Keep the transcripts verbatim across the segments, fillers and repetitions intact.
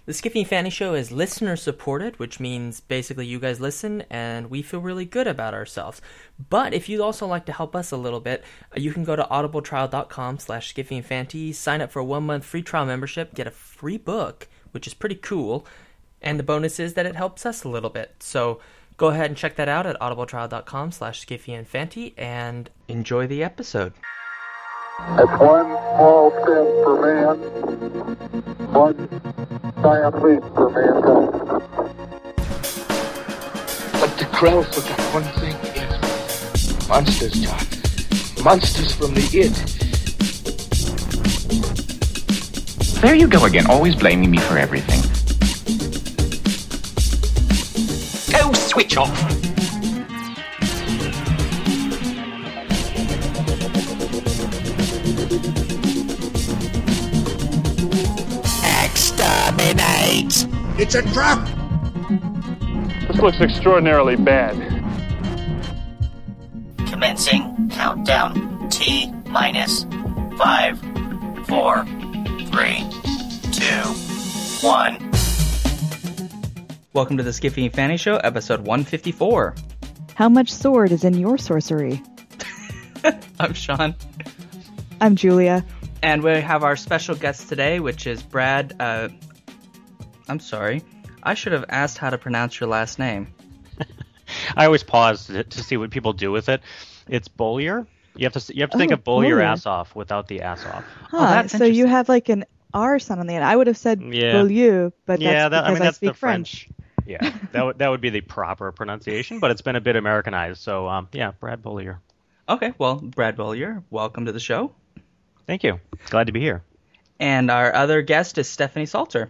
The Skiffy and Fanny Show is listener supported, which means basically you guys listen and we feel really good about ourselves. But if you'd also like to help us a little bit, you can go to audibletrial.com slash Skiffy and Fanty, sign up for a one-month free trial membership, get a free book, which is pretty cool, and the bonus is that it helps us a little bit. So go ahead and check that out at audibletrial.com slash Skiffy and Fanty, and enjoy the episode. It's one small step for man, one giant leap for mankind. But the Krell forgot one thing, Id. Monsters, John. Monsters from the Id. There you go again, always blaming me for everything. Go switch off! Exterminate! It's a trap! This looks extraordinarily bad. Commencing countdown. T minus five, four, three, two, one. Welcome to the Skiffy and Fanny Show, episode one fifty-four. How much sword is in your sorcery? I'm Sean. I'm Julia. And we have our special guest today, which is Brad. Uh, I'm sorry. I should have asked how to pronounce your last name. I always pause to, to see what people do with it. It's Bollier. You have to you have to think Oh, of bowl your Bollier. ass off without the ass off. Huh, Oh, that's so you interesting. have like an R sound on the end. I would have said Yeah. Beaulieu, but yeah, that's that, I because mean I, that's speak the French. French. Yeah, that would that would be the proper pronunciation, but it's been a bit Americanized. So um, yeah, Brad Bollier. Okay, well, Brad Bollier, welcome to the show. Thank you. Glad to be here. And our other guest is Stephanie Salter.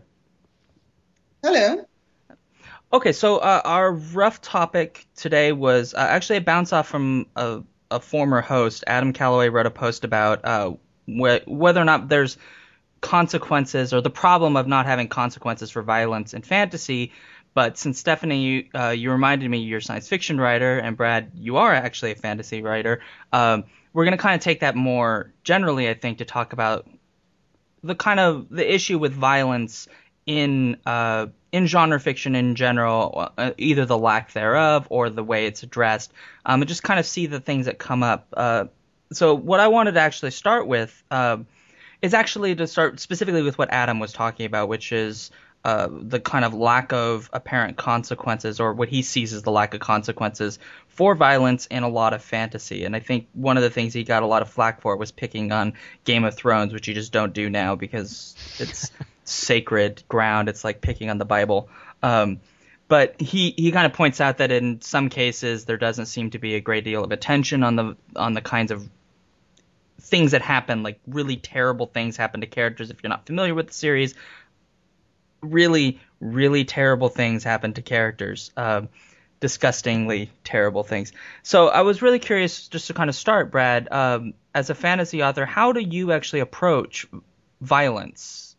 Hello. Okay, so uh, our rough topic today was uh, actually a bounce off from a, a former host. Adam Calloway wrote a post about uh, wh- whether or not there's consequences or the problem of not having consequences for violence in fantasy. But since Stephanie, you, uh, you reminded me you're a science fiction writer, and Brad, you are actually a fantasy writer, um, we're going to kind of take that more generally, I think, to talk about the kind of the issue with violence in uh, in genre fiction in general, uh, either the lack thereof or the way it's addressed, um, and just kind of see the things that come up. Uh, so what I wanted to actually start with uh, is actually to start specifically with what Adam was talking about, which is uh, the kind of lack of apparent consequences, or what he sees as the lack of consequences for violence in a lot of fantasy. And I think one of the things he got a lot of flack for was picking on Game of Thrones, which you just don't do now because it's sacred ground. It's like picking on the Bible. Um, but he, he kind of points out that in some cases there doesn't seem to be a great deal of attention on the on the kinds of things that happen, like really terrible things happen to characters. If you're not familiar with the series, really, really terrible things happen to characters. Um, disgustingly terrible things. So I was really curious, just to kind of start, Brad, um, as a fantasy author, how do you actually approach violence?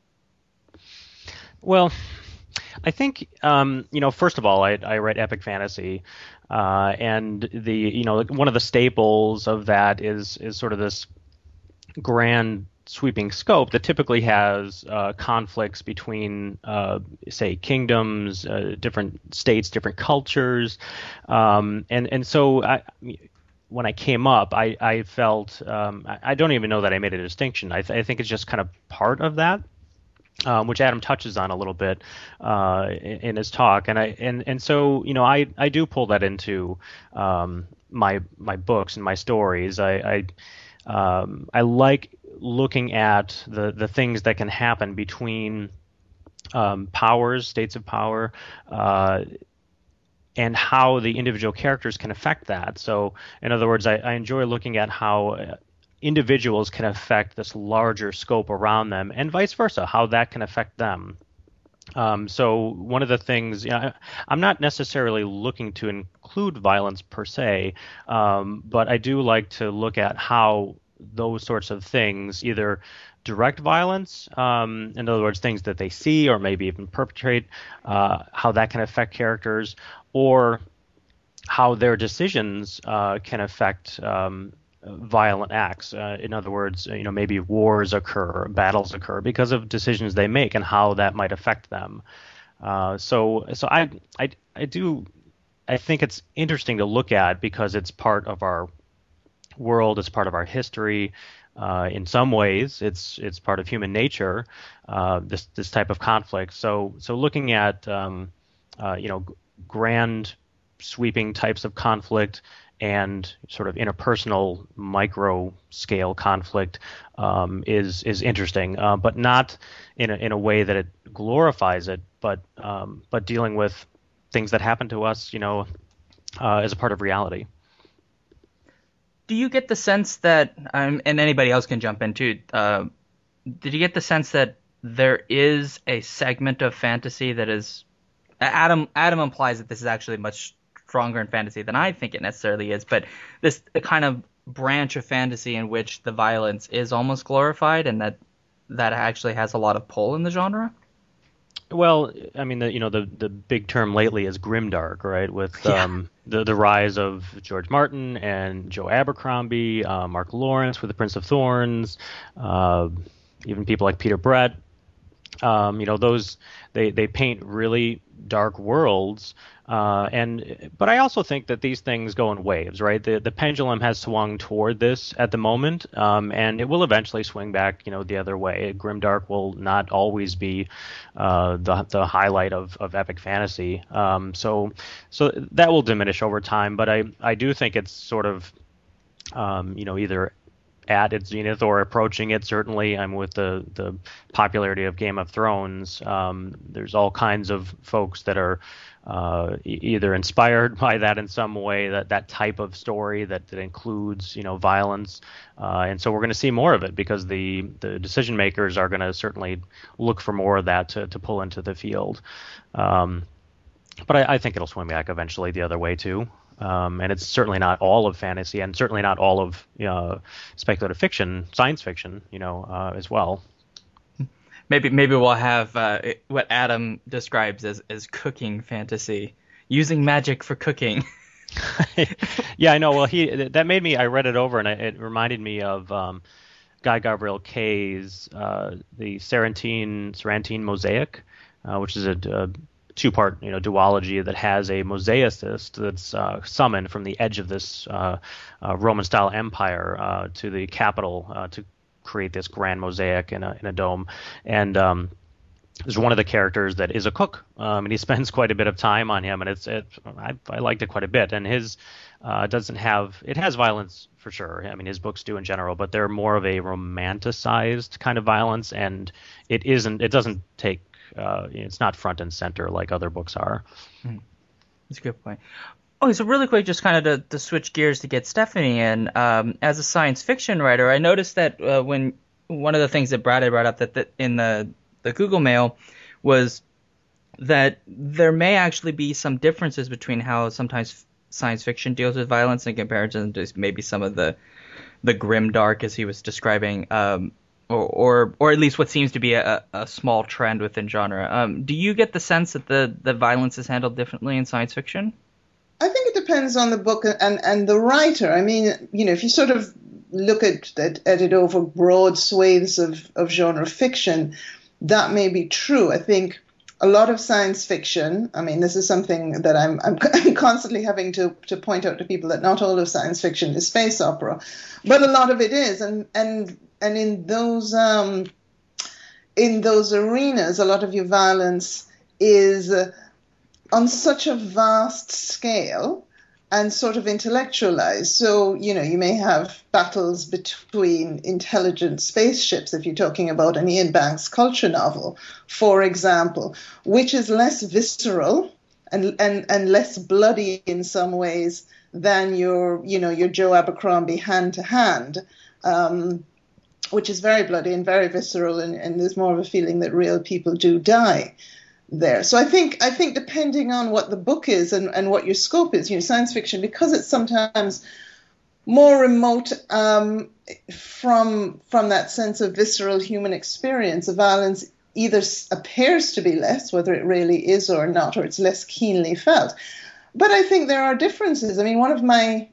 Well, I think um, you know. First of all, I, I write epic fantasy, uh, and the you know one of the staples of that is is sort of this grand sweeping scope that typically has uh, conflicts between, uh, say, kingdoms, uh, different states, different cultures, um, and and so I, when I came up, I I felt um, I, I don't even know that I made a distinction. I, th- I think it's just kind of part of that. Um, which Adam touches on a little bit uh, in, in his talk, and I and, and so you know I, I do pull that into um, my my books and my stories. I I, um, I like looking at the, the things that can happen between um, powers, states of power, uh, and how the individual characters can affect that. So, in other words, I, I enjoy looking at how individuals can affect this larger scope around them, and vice versa, how that can affect them. Um, so one of the things, you know, I'm not necessarily looking to include violence per se, um, but I do like to look at how those sorts of things, either direct violence, um, in other words, things that they see or maybe even perpetrate, uh, how that can affect characters, or how their decisions uh, can affect um, violent acts. Uh, in other words, you know, maybe wars occur, battles occur because of decisions they make and how that might affect them. Uh, so, so I, I, I do, I think it's interesting to look at because it's part of our world, it's part of our history. Uh, in some ways, it's it's part of human nature. Uh, this this type of conflict. So, so looking at um, uh, you know, grand, sweeping types of conflict and sort of interpersonal micro scale conflict um, is is interesting, uh, but not in a, in a way that it glorifies it, but um, but dealing with things that happen to us, you know, uh, as a part of reality. Do you get the sense that, um, and anybody else can jump in too, uh, did you get the sense that there is a segment of fantasy that is, Adam Adam implies that this is actually much stronger in fantasy than I think it necessarily is, but this kind of branch of fantasy in which the violence is almost glorified and that that actually has a lot of pull in the genre? Well, I mean, the, you know, the, the big term lately is grimdark, right? With Yeah. um, the the rise of George Martin and Joe Abercrombie, uh, Mark Lawrence with The Prince of Thorns, uh, even people like Peter Brett. Um, you know, those they, they paint really dark worlds, uh, and but I also think that these things go in waves, right? The the pendulum has swung toward this at the moment, um, and it will eventually swing back, you know, the other way. Grimdark will not always be uh, the the highlight of, of epic fantasy, um, so so that will diminish over time. But I I do think it's sort of um, you know, either at its zenith or approaching it. Certainly, I'm with the the popularity of Game of Thrones. Um, there's all kinds of folks that are uh, e- either inspired by that in some way, that that type of story that, that includes, you know, violence, uh, and so we're going to see more of it because the the decision makers are going to certainly look for more of that to to pull into the field. Um, but I, I think it'll swing back eventually the other way too. Um, and it's certainly not all of fantasy, and certainly not all of uh, speculative fiction, science fiction, you know, uh, as well. Maybe maybe we'll have uh, what Adam describes as, as cooking fantasy, using magic for cooking. Yeah, I know. Well, he that made me. I read it over, and it reminded me of um, Guy Gabriel Kay's uh, the Sarantine Sarantine Mosaic, uh, which is a, a two-part, you know, duology that has a mosaicist that's uh, summoned from the edge of this uh, uh, Roman-style empire uh, to the capital uh, to create this grand mosaic in a in a dome. And um, there's one of the characters that is a cook, um, and he spends quite a bit of time on him, and it's it I, I liked it quite a bit. And his uh, doesn't have it has violence for sure. I mean, his books do in general, but they're more of a romanticized kind of violence, and it isn't it doesn't take Uh, it's not front and center like other books are. That's a good point. Okay, so really quick, just kind of to, to switch gears to get Stephanie in. Um, as a science fiction writer, I noticed that uh, when one of the things that Brad had brought up that, that in the, the Google Mail was that there may actually be some differences between how sometimes science fiction deals with violence in comparison to maybe some of the the grim dark, as he was describing, um, Or, or or at least what seems to be a, a small trend within genre. Um, do you get the sense that the, the violence is handled differently in science fiction? I think it depends on the book and, and the writer. I mean, you know, if you sort of look at, at, at it over broad swathes of, of genre fiction, that may be true. I think a lot of science fiction, I mean, this is something that I'm, I'm, I'm constantly having to, to point out to people, that not all of science fiction is space opera, but a lot of it is. And, and And in those um, in those arenas, a lot of your violence is uh, on such a vast scale and sort of intellectualized. So, you know, you may have battles between intelligent spaceships, if you're talking about an Ian Banks culture novel, for example, which is less visceral and, and, and less bloody in some ways than your, you know, your Joe Abercrombie hand-to-hand. Um, which is very bloody and very visceral, and, and there's more of a feeling that real people do die there. So I think I think depending on what the book is and, and what your scope is, you know, science fiction, because it's sometimes more remote um, from from that sense of visceral human experience, the violence either appears to be less, whether it really is or not, or it's less keenly felt. But I think there are differences. I mean, one of my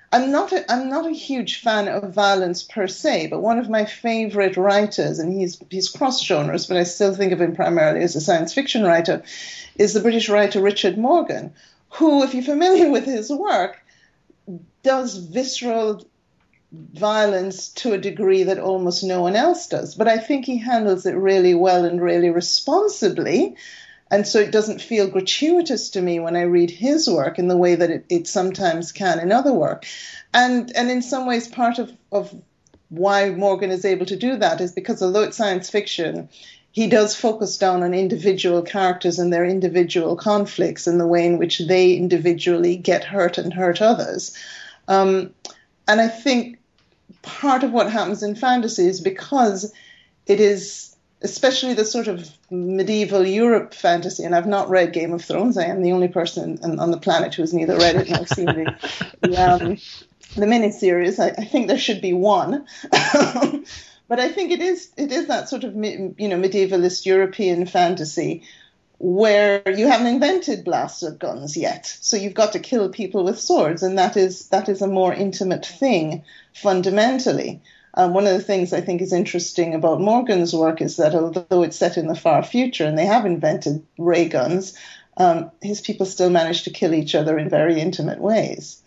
I'm not a, I'm not a huge fan of violence per se, but one of my favorite writers, and he's he's cross genres, but I still think of him primarily as a science fiction writer, is the British writer Richard Morgan, who, if you're familiar with his work, does visceral violence to a degree that almost no one else does. But I think he handles it really well and really responsibly. And so it doesn't feel gratuitous to me when I read his work in the way that it, it sometimes can in other work. And and in some ways, part of, of why Morgan is able to do that is because although it's science fiction, he does focus down on individual characters and their individual conflicts and the way in which they individually get hurt and hurt others. Um, and I think part of what happens in fantasy is because it is, especially the sort of medieval Europe fantasy, and I've not read Game of Thrones. I am the only person on, on the planet who has neither read it nor seen the, the, um, the miniseries. I, I think there should be one. But I think it is it is that sort of, you know, medievalist European fantasy where you haven't invented blaster guns yet. So you've got to kill people with swords, and that is that is a more intimate thing fundamentally. Um, one of the things I think is interesting about Morgan's work is that although it's set in the far future and they have invented ray guns, um, his people still manage to kill each other in very intimate ways.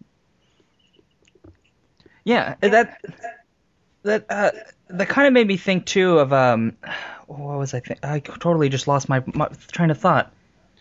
Yeah, that that uh, that kind of made me think too of um, what was I think? I totally just lost my, my train of thought.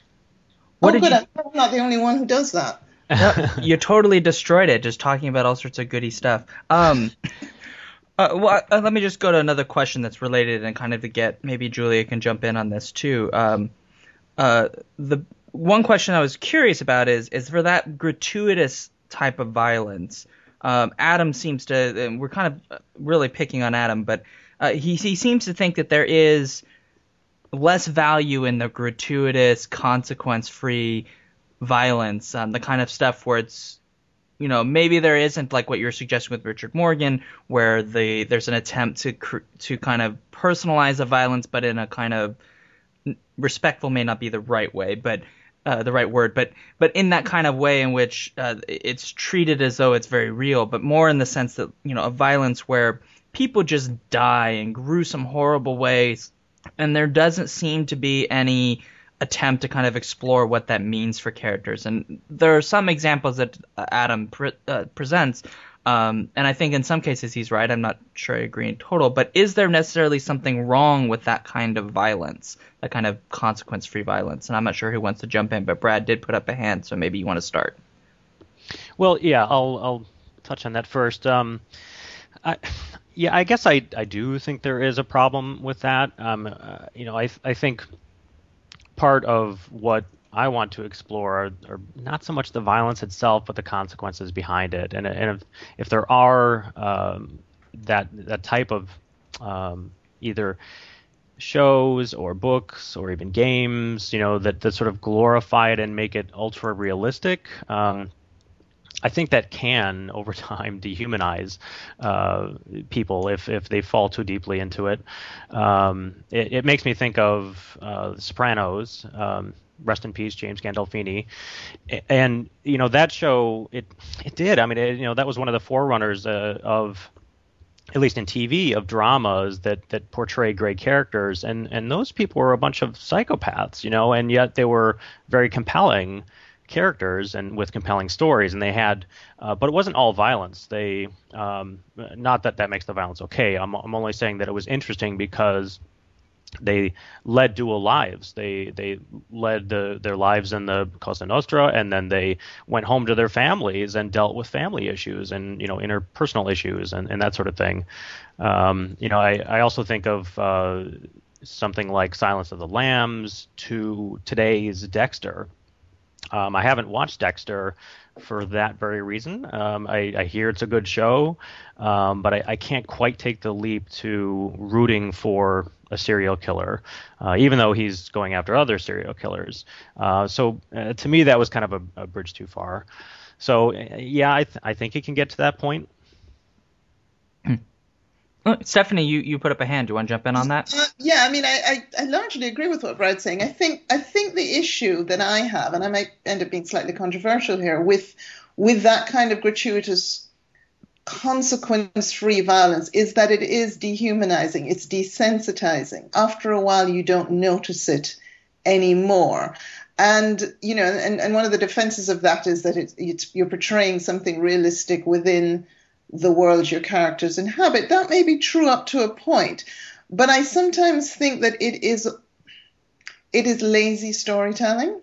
What oh, did good. you? I'm not the only one who does that. No, you totally destroyed it just talking about all sorts of goody stuff. Um. Uh, well, uh, let me just go to another question that's related and kind of to get, maybe Julia can jump in on this too. Um, uh, the one question I was curious about is, is for that gratuitous type of violence, um, Adam seems to, and we're kind of really picking on Adam, but uh, he, he seems to think that there is less value in the gratuitous, consequence-free violence, um, the kind of stuff where it's, you know, maybe there isn't like what you're suggesting with Richard Morgan, where the there's an attempt to cr- to kind of personalize the violence, but in a kind of respectful may not be the right way, but uh, the right word, but but in that kind of way in which uh, it's treated as though it's very real, but more in the sense that, you know, a violence where people just die in gruesome, horrible ways, and there doesn't seem to be any attempt to kind of explore what that means for characters. And there are some examples that Adam pre- uh, presents, um, and I think in some cases he's right. I'm not sure I agree in total, but is there necessarily something wrong with that kind of violence, that kind of consequence-free violence? And I'm not sure who wants to jump in, but Brad did put up a hand, so maybe you want to start. Well, yeah, I'll I'll touch on that first. Um, I, yeah, I guess I I do think there is a problem with that. Um, uh, you know, I I think part of what I want to explore are, are not so much the violence itself, but the consequences behind it. And, and if, if there are um, that that type of um, either shows or books or even games, you know, that, that sort of glorify it and make it ultra realistic, um, I think that can, over time, dehumanize uh, people if, if they fall too deeply into it. Um, it. It makes me think of uh, The Sopranos, um, rest in peace, James Gandolfini. And, you know, that show, it it did. I mean, it, you know, that was one of the forerunners uh, of, at least in T V, of dramas that, that portray great characters. And, and those people were a bunch of psychopaths, you know, and yet they were very compelling characters and with compelling stories, and they had uh, but it wasn't all violence. They um, not that that makes the violence okay. I'm, I'm only saying that it was interesting because they led dual lives. They they led the, their lives in the Cosa Nostra, and then they went home to their families and dealt with family issues and, you know, interpersonal issues and, and that sort of thing. Um, you know, I, I also think of uh, something like Silence of the Lambs to today's Dexter. Um, I haven't watched Dexter for that very reason. Um, I, I hear it's a good show, um, but I, I can't quite take the leap to rooting for a serial killer, uh, even though he's going after other serial killers. Uh, so uh, to me, that was kind of a, a bridge too far. So uh, yeah, I, th- I think it can get to that point. Oh, Stephanie, you, you put up a hand. Do you want to jump in on that? Uh, yeah, I mean, I, I, I largely agree with what Brad's saying. I think I think the issue that I have, and I might end up being slightly controversial here, with with that kind of gratuitous consequence-free violence is that it is dehumanizing, it's desensitizing. After a while, you don't notice it anymore. And, you know, and, and one of the defenses of that is that it, it's, you're portraying something realistic within the world your characters inhabit. That may be true up to a point, but I sometimes think that it is it is lazy storytelling.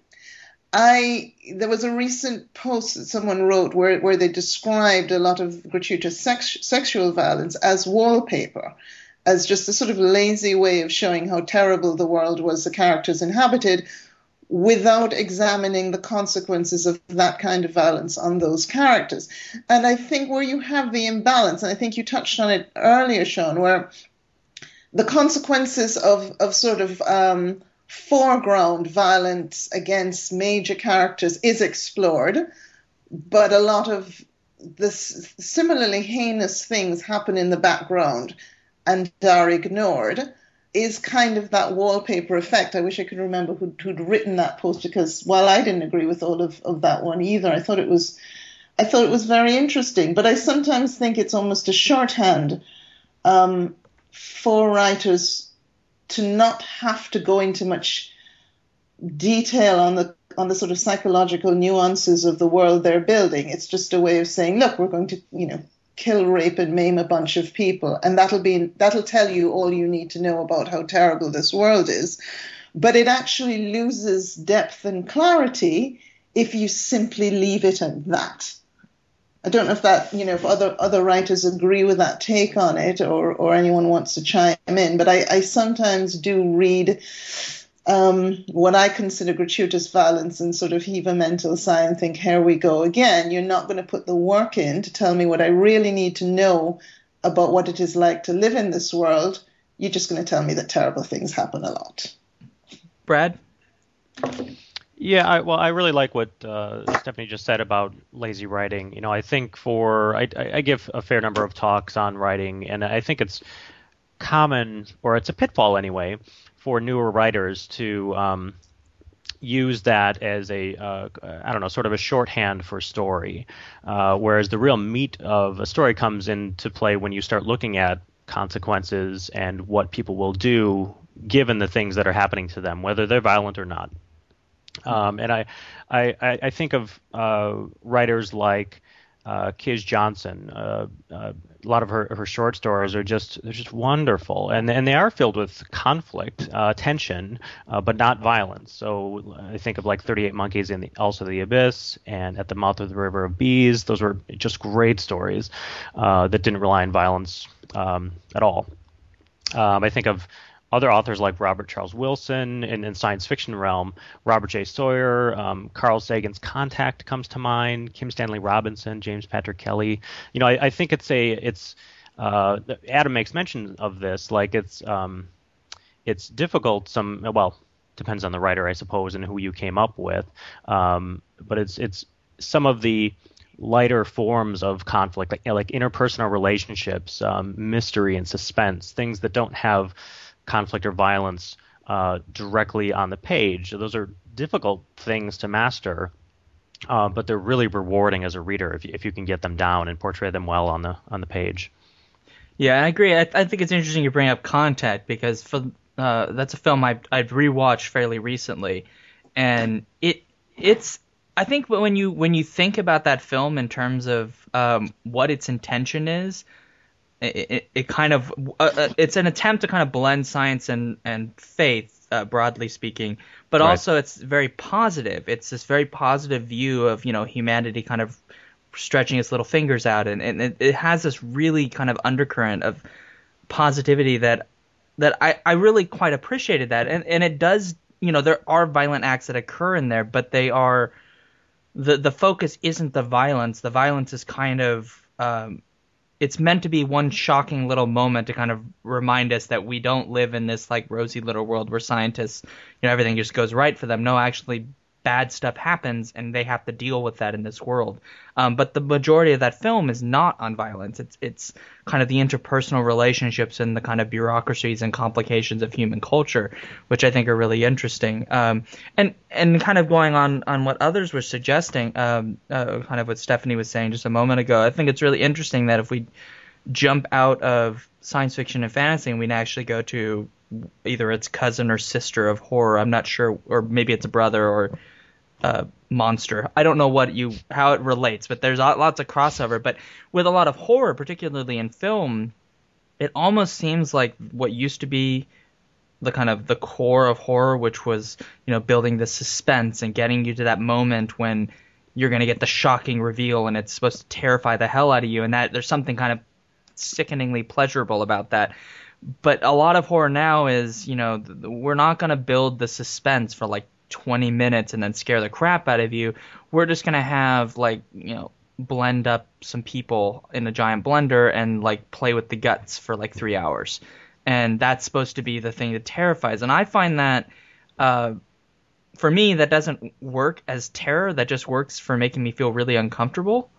I there was a recent post that someone wrote where, where they described a lot of gratuitous sex, sexual violence as wallpaper, as just a sort of lazy way of showing how terrible the world was the characters inhabited, without examining the consequences of that kind of violence on those characters. And I think where you have the imbalance, and I think you touched on it earlier, Sean, where the consequences of, of sort of um, foreground violence against major characters is explored, but a lot of this similarly heinous things happen in the background and are ignored, is kind of that wallpaper effect. I wish I could remember who'd, who'd written that post, because while I didn't agree with all of, of that one either, I thought it was I thought it was very interesting. But I sometimes think it's almost a shorthand um, for writers to not have to go into much detail on the on the sort of psychological nuances of the world they're building. It's just a way of saying, look, we're going to, you know, kill, rape, and maim a bunch of people, and that'll be that'll tell you all you need to know about how terrible this world is. But it actually loses depth and clarity if you simply leave it at that. I don't know if that, you know, if other other writers agree with that take on it, or or anyone wants to chime in. But I, I sometimes do read um, what I consider gratuitous violence and sort of heave a mental sigh and think, here we go again. You're not going to put the work in to tell me what I really need to know about what it is like to live in this world. You're just going to tell me that terrible things happen a lot. Brad? Yeah, I, well, I really like what uh, Stephanie just said about lazy writing. You know, I think for I, I give a fair number of talks on writing, and I think it's common, or it's a pitfall anyway, for newer writers to um, use that as a uh, I don't know, sort of a shorthand for story, uh, whereas the real meat of a story comes into play when you start looking at consequences and what people will do given the things that are happening to them, whether they're violent or not. Um, and I, I, I think of uh, writers like uh, Kiz Johnson. Uh, uh, a lot of her, her short stories are just they're just wonderful, and and they are filled with conflict, uh, tension, uh, but not violence. So I think of like thirty-eight Monkeys and the, also The Abyss, and At the Mouth of the River of Bees. Those were just great stories uh, that didn't rely on violence um, at all. Um, I think of other authors like Robert Charles Wilson in, in science fiction realm, Robert J. Sawyer, um, Carl Sagan's Contact comes to mind, Kim Stanley Robinson, James Patrick Kelly. You know, I, I think it's a it's uh, Adam makes mention of this, like it's um, it's difficult. Some well depends on the writer, I suppose, and who you came up with. Um, but it's it's some of the lighter forms of conflict, like, you know, like interpersonal relationships, um, mystery and suspense, things that don't have conflict or violence uh, directly on the page. Those are difficult things to master, uh, but they're really rewarding as a reader if you, if you can get them down and portray them well on the on the page. Yeah, I agree. I, I think it's interesting you bring up Contact, because for uh, that's a film I've, I've rewatched fairly recently, and it it's I think when you when you think about that film in terms of um, what its intention is. It, it, it kind of uh, it's an attempt to kind of blend science and and faith, uh, broadly speaking, but right. also it's very positive. It's this very positive view of, you know, humanity kind of stretching its little fingers out, and, and it, it has this really kind of undercurrent of positivity that that I, I really quite appreciated that, and and it does, you know, there are violent acts that occur in there, but they are the the focus isn't the violence. The violence is kind of um, it's meant to be one shocking little moment to kind of remind us that we don't live in this like rosy little world where scientists, you know, everything just goes right for them. No, actually, bad stuff happens and they have to deal with that in this world. Um, but the majority of that film is not on violence. It's it's kind of the interpersonal relationships and the kind of bureaucracies and complications of human culture, which I think are really interesting. Um, and and kind of going on on what others were suggesting, um, uh, kind of what Stephanie was saying just a moment ago, I think it's really interesting that if we jump out of science fiction and fantasy and we actually go to either its cousin or sister of horror, I'm not sure, or maybe it's a brother or uh, monster. I don't know what you how it relates, but there's lots of crossover. But with a lot of horror, particularly in film, it almost seems like what used to be the kind of the core of horror, which was, you know, building the suspense and getting you to that moment when you're going to get the shocking reveal and it's supposed to terrify the hell out of you, and that there's something kind of sickeningly pleasurable about that. But a lot of horror now is, you know, we're not going to build the suspense for like twenty minutes and then scare the crap out of you. We're just going to have, like, you know, blend up some people in a giant blender and like play with the guts for like three hours. And that's supposed to be the thing that terrifies. And I find that, uh, for me, that doesn't work as terror. That just works for making me feel really uncomfortable.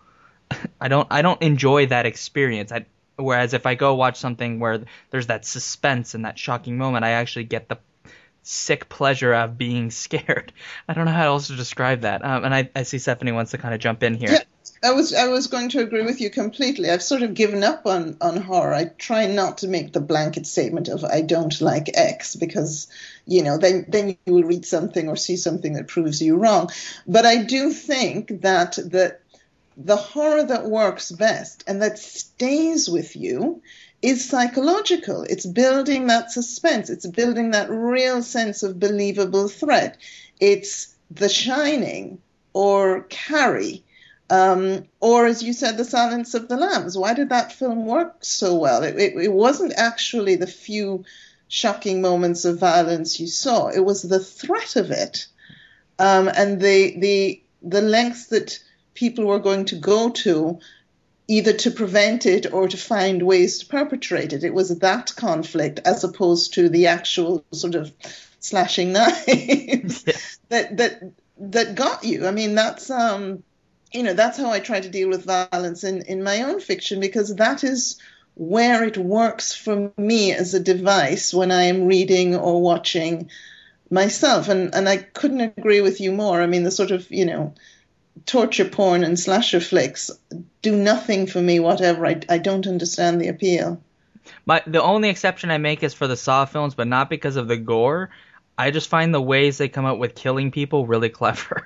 I don't, I don't enjoy that experience. I, Whereas if I go watch something where there's that suspense and that shocking moment, I actually get the sick pleasure of being scared. I don't know how else to describe that. Um, and I, I see Stephanie wants to kind of jump in here. Yeah, I was I was going to agree with you completely. I've sort of given up on, on horror. I try not to make the blanket statement of I don't like X, because, you know, then, then you will read something or see something that proves you wrong. But I do think that the the horror that works best and that stays with you is psychological. It's building that suspense. It's building that real sense of believable threat. It's The Shining or Carrie, um, or, as you said, The Silence of the Lambs. Why did that film work so well? It, it, it wasn't actually the few shocking moments of violence you saw. It was the threat of it, um, and the the the lengths that people were going to go to either to prevent it or to find ways to perpetrate it. It was that conflict as opposed to the actual sort of slashing knives that that that got you. I mean, that's um, you know, that's how I try to deal with violence in, in my own fiction, because that is where it works for me as a device when I am reading or watching myself. And and I couldn't agree with you more. I mean, the sort of, you know, torture porn and slasher flicks do nothing for me whatever. I, I don't understand the appeal. My the only exception I make is for the Saw films, but not because of the gore. I just find the ways they come up with killing people really clever.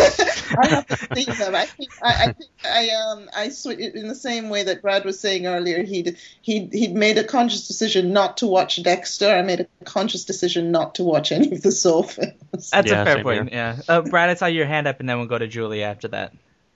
I have to see them. I think I, I think I um I sw- in the same way that Brad was saying earlier, he'd he'd he'd made a conscious decision not to watch Dexter. I made a conscious decision not to watch any of the Saw films. That's yeah, a fair point. Here. Yeah, uh, Brad, I saw your hand up, and then we'll go to Julie after that.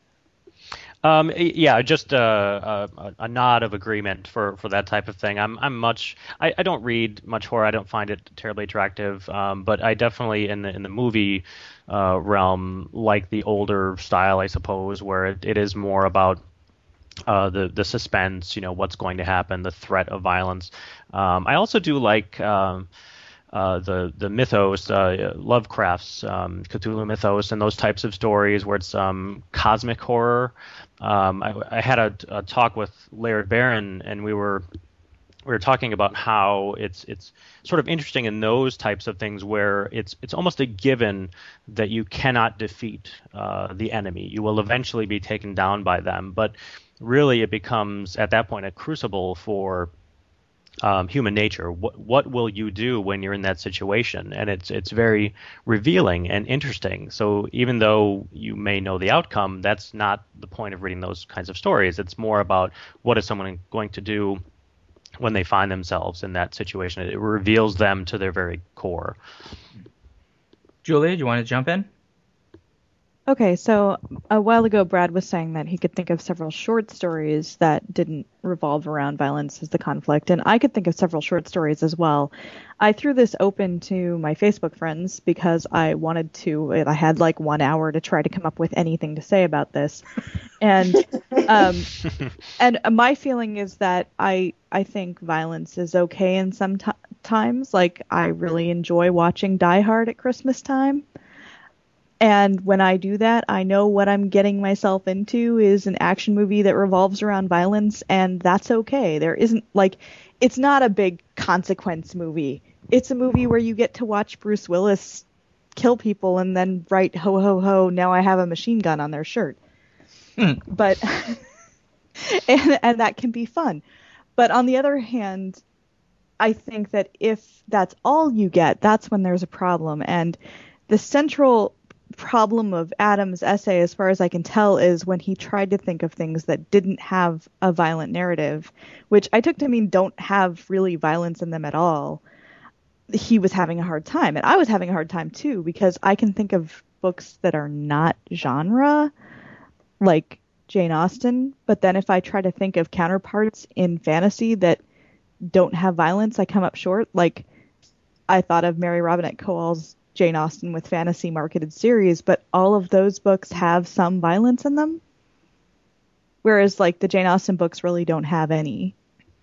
Um, yeah, just a, a, a nod of agreement for, for that type of thing. I'm I'm much I, I don't read much horror. I don't find it terribly attractive. Um, but I definitely in the in the movie uh, realm like the older style, I suppose, where it, it is more about uh, the the suspense. You know, what's going to happen, the threat of violence. Um, I also do like. Um, Uh, the the mythos, uh, Lovecraft's um, Cthulhu mythos, and those types of stories where it's um, cosmic horror. Um, I, I had a, a talk with Laird Barron, and we were we were talking about how it's it's sort of interesting in those types of things where it's it's almost a given that you cannot defeat uh, the enemy. You will eventually be taken down by them, but really it becomes at that point a crucible for Um, human nature. What what will you do when you're in that situation? And it's it's very revealing and interesting. So even though you may know the outcome, that's not the point of reading those kinds of stories. It's more about what is someone going to do when they find themselves in that situation. It reveals them to their very core. Julia, do you want to jump in? Okay, so a while ago, Brad was saying that he could think of several short stories that didn't revolve around violence as the conflict, and I could think of several short stories as well. I threw this open to my Facebook friends because I wanted to, I had like one hour to try to come up with anything to say about this. And um, and my feeling is that I I think violence is okay in some t- times. Like, I really enjoy watching Die Hard at Christmas time. And when I do that, I know what I'm getting myself into is an action movie that revolves around violence, and that's okay. There isn't, like, it's not a big consequence movie. It's a movie where you get to watch Bruce Willis kill people and then write, ho, ho, ho, now I have a machine gun on their shirt. Hmm. But, and, and that can be fun. But on the other hand, I think that if that's all you get, that's when there's a problem. And the central problem of Adams' essay, as far as I can tell, is when he tried to think of things that didn't have a violent narrative, which I took to mean don't have really violence in them at all. He was having a hard time, and I was having a hard time too, because I can think of books that are not genre, like Jane Austen, but then if I try to think of counterparts in fantasy that don't have violence, I come up short. Like, I thought of Mary Robinette Kowal's Jane Austen with fantasy marketed series, but all of those books have some violence in them, whereas like the Jane Austen books really don't have any.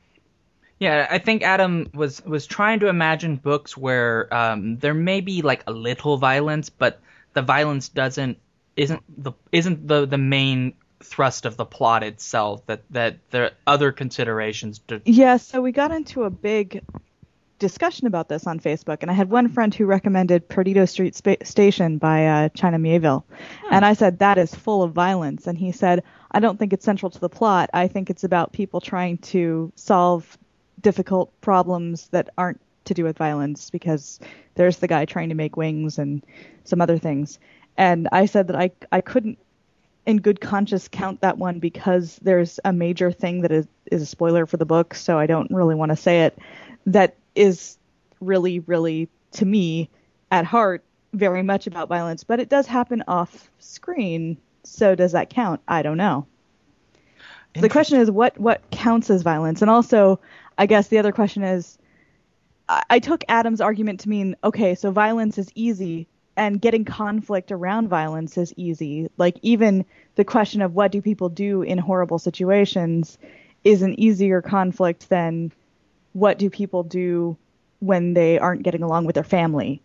Yeah, I think Adam was was trying to imagine books where um, there may be like a little violence, but the violence doesn't isn't the isn't the the main thrust of the plot itself. That that there are other considerations. To... Yeah, so we got into a big discussion about this on Facebook, and I had one friend who recommended Perdido Street Sp- Station by uh, China Miéville, hmm. and I said that is full of violence, and he said I don't think it's central to the plot. I think it's about people trying to solve difficult problems that aren't to do with violence, because there's the guy trying to make wings and some other things. And I said that I I couldn't in good conscience count that one because there's a major thing that is, is a spoiler for the book, so I don't really want to say it, that is really, really, to me, at heart, very much about violence. But it does happen off screen, so does that count? I don't know. The question is, what, what counts as violence? And also, I guess the other question is, I, I took Adam's argument to mean, okay, so violence is easy, and getting conflict around violence is easy. Like, even the question of what do people do in horrible situations is an easier conflict than what do people do when they aren't getting along with their family.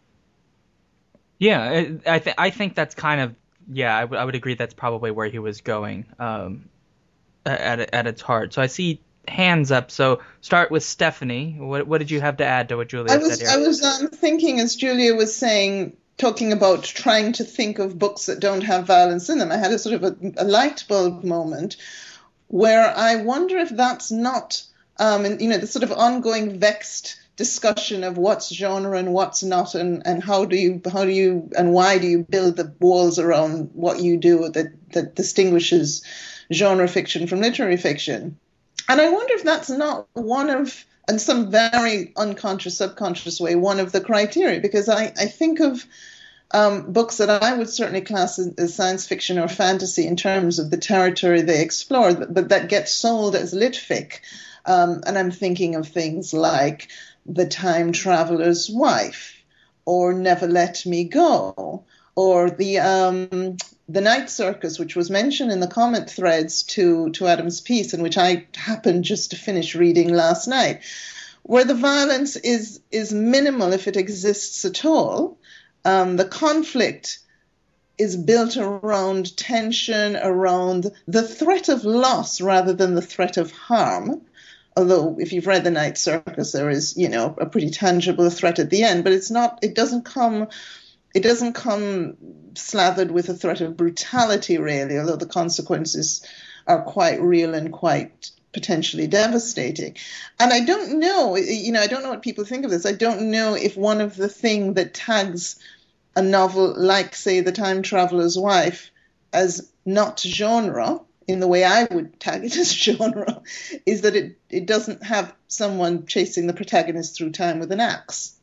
Yeah, I, th- I think that's kind of, yeah, I, w- I would agree that's probably where he was going um, at, at its heart. So I see hands up, so start with Stephanie. What, what did you have to add to what Julia I was, said here? I was um, thinking, as Julia was saying, talking about trying to think of books that don't have violence in them, I had a sort of a, a light bulb moment where I wonder if that's not, um, and, you know, the sort of ongoing vexed discussion of what's genre and what's not, and, and how do you how do you and why do you build the walls around what you do that that distinguishes genre fiction from literary fiction. And I wonder if that's not one of, in some very unconscious, subconscious way, one of the criteria, because I, I think of um, books that I would certainly class as, as science fiction or fantasy in terms of the territory they explore, but, but that get sold as lit fic. Um, and I'm thinking of things like The Time Traveler's Wife, or Never Let Me Go, or the um, the Night Circus, which was mentioned in the comment threads to, to Adam's piece, and which I happened just to finish reading last night, where the violence is is minimal if it exists at all. Um, the conflict is built around tension, around the threat of loss rather than the threat of harm. Although, if you've read The Night Circus, there is, you know, a pretty tangible threat at the end, but it's not. It doesn't come. It doesn't come slathered with a threat of brutality, really. Although the consequences are quite real and quite potentially devastating. And I don't know. You know, I don't know what people think of this. I don't know if one of the things that tags a novel like, say, The Time Traveler's Wife as not genre, in the way I would tag it as genre, is that it, it doesn't have someone chasing the protagonist through time with an axe.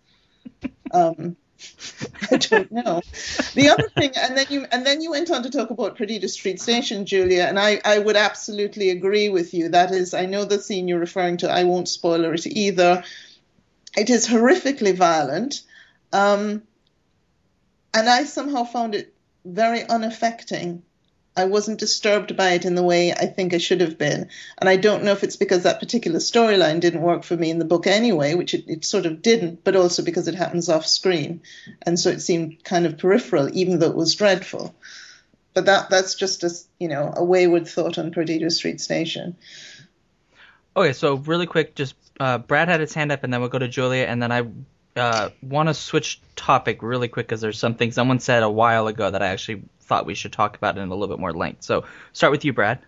Um, I don't know. The other thing, and then you and then you went on to talk about Perdido Street Station, Julia, and I, I would absolutely agree with you. That is, I know the scene you're referring to. I won't spoiler it either. It is horrifically violent, um, and I somehow found it very unaffecting. I wasn't disturbed by it in the way I think I should have been. And I don't know if it's because that particular storyline didn't work for me in the book anyway, which it, it sort of didn't, but also because it happens off screen. And so it seemed kind of peripheral, even though it was dreadful. But that that's just a, you know, a wayward thought on Perdido Street Station. Okay, so really quick, just uh, Brad had his hand up, and then we'll go to Julia, and then I uh, want to switch topic really quick because there's something someone said a while ago that I actually thought we should talk about in a little bit more length. So start with you, Brad.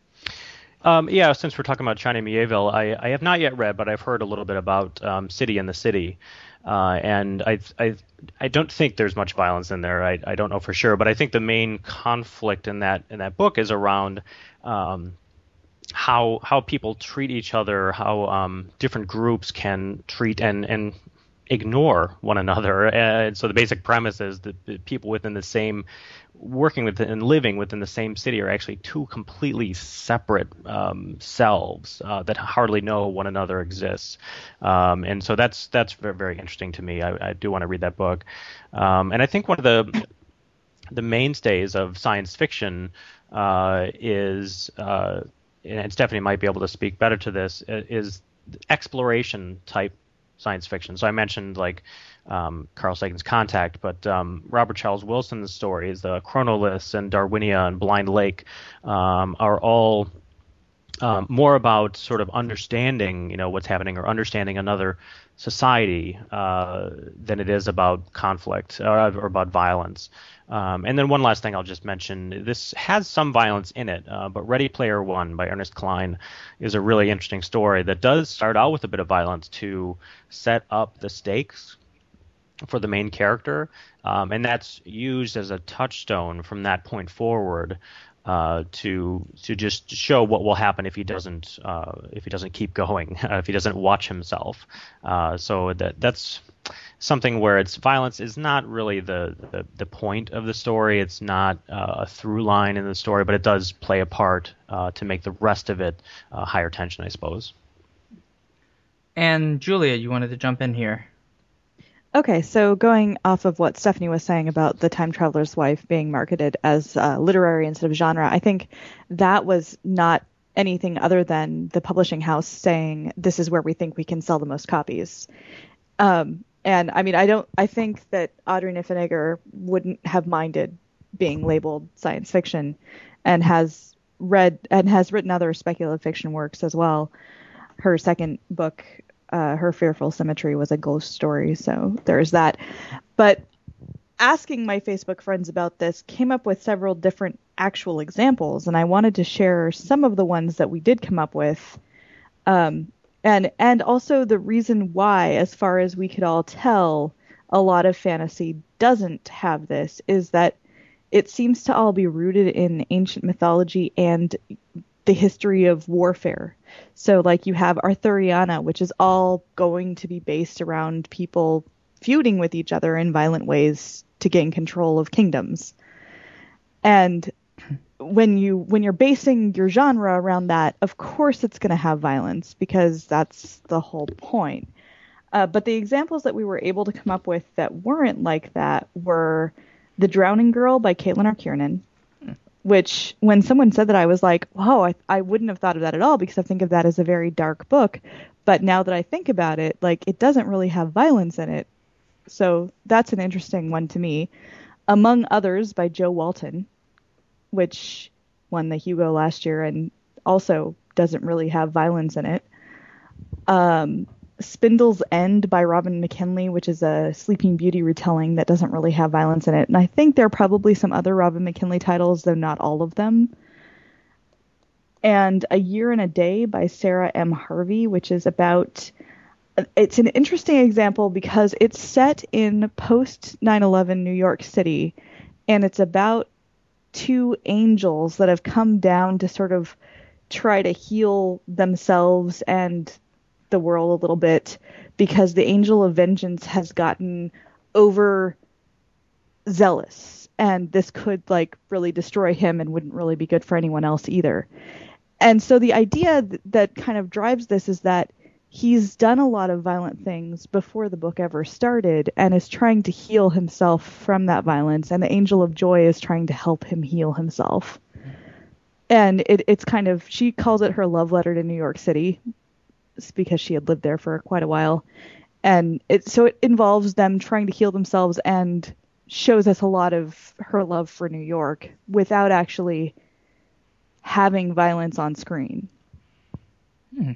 Um, yeah, since we're talking about China Mieville, I, I have not yet read, but I've heard a little bit about um, City in the City. Uh, and I, I, I don't think there's much violence in there. I, I don't know for sure, but I think the main conflict in that in that book is around um, how how people treat each other, how um, different groups can treat and and ignore one another. And so the basic premise is that the people within the same, working with and living within the same city are actually two completely separate um, selves uh, that hardly know one another exists. Um, and so that's that's very, very interesting to me. I, I do want to read that book. Um, and I think one of the the mainstays of science fiction uh, is, uh, and Stephanie might be able to speak better to this, is exploration type science fiction. So I mentioned like um, Carl Sagan's Contact, but um, Robert Charles Wilson's stories, the Chronoliths and Darwinia and Blind Lake, um, are all um, more about sort of understanding, you know, what's happening or understanding another society uh, than it is about conflict or, or about violence. Um, and then one last thing I'll just mention, this has some violence in it, uh, but Ready Player One by Ernest Cline is a really interesting story that does start out with a bit of violence to set up the stakes for the main character, um, and that's used as a touchstone from that point forward uh, to to just show what will happen if he doesn't uh, if he doesn't keep going, if he doesn't watch himself. Uh, so that that's something where its violence is not really the, the, the point of the story. It's not uh, a through line in the story, but it does play a part uh, to make the rest of it uh, higher tension, I suppose. And Julia, you wanted to jump in here. Okay, so going off of what Stephanie was saying about The Time Traveler's Wife being marketed as uh, literary instead of genre, I think that was not anything other than the publishing house saying, this is where we think we can sell the most copies. Um, And I mean, I don't, I think that Audrey Niffenegger wouldn't have minded being labeled science fiction, and has read and has written other speculative fiction works as well. Her second book, uh, Her Fearful Symmetry, was a ghost story. So there's that. But asking my Facebook friends about this came up with several different actual examples. And I wanted to share some of the ones that we did come up with. Um, And and also the reason why, as far as we could all tell, a lot of fantasy doesn't have this is that it seems to all be rooted in ancient mythology and the history of warfare. So like you have Arthuriana, which is all going to be based around people feuding with each other in violent ways to gain control of kingdoms. And when you when you're basing your genre around that, of course it's going to have violence because that's the whole point. Uh, but the examples that we were able to come up with that weren't like that were The Drowning Girl by Caitlin R. Kiernan, which when someone said that, I was like, whoa, I, I wouldn't have thought of that at all because I think of that as a very dark book. But now that I think about it, like it doesn't really have violence in it. So that's an interesting one to me. Among Others by Joe Walton, which won the Hugo last year and also doesn't really have violence in it. Um, Spindle's End by Robin McKinley, which is a Sleeping Beauty retelling that doesn't really have violence in it. And I think there are probably some other Robin McKinley titles, though not all of them. And A Year and a Day by Sarah M. Harvey, which is about... It's an interesting example because it's set in post nine eleven New York City, and it's about two angels that have come down to sort of try to heal themselves and the world a little bit because the angel of vengeance has gotten over zealous, and this could like really destroy him and wouldn't really be good for anyone else either. And so the idea th- that kind of drives this is that he's done a lot of violent things before the book ever started and is trying to heal himself from that violence, and the Angel of Joy is trying to help him heal himself. and it, it's kind of, she calls it her love letter to New York City. It's because she had lived there for quite a while. And it so it involves them trying to heal themselves and shows us a lot of her love for New York without actually having violence on screen. Hmm.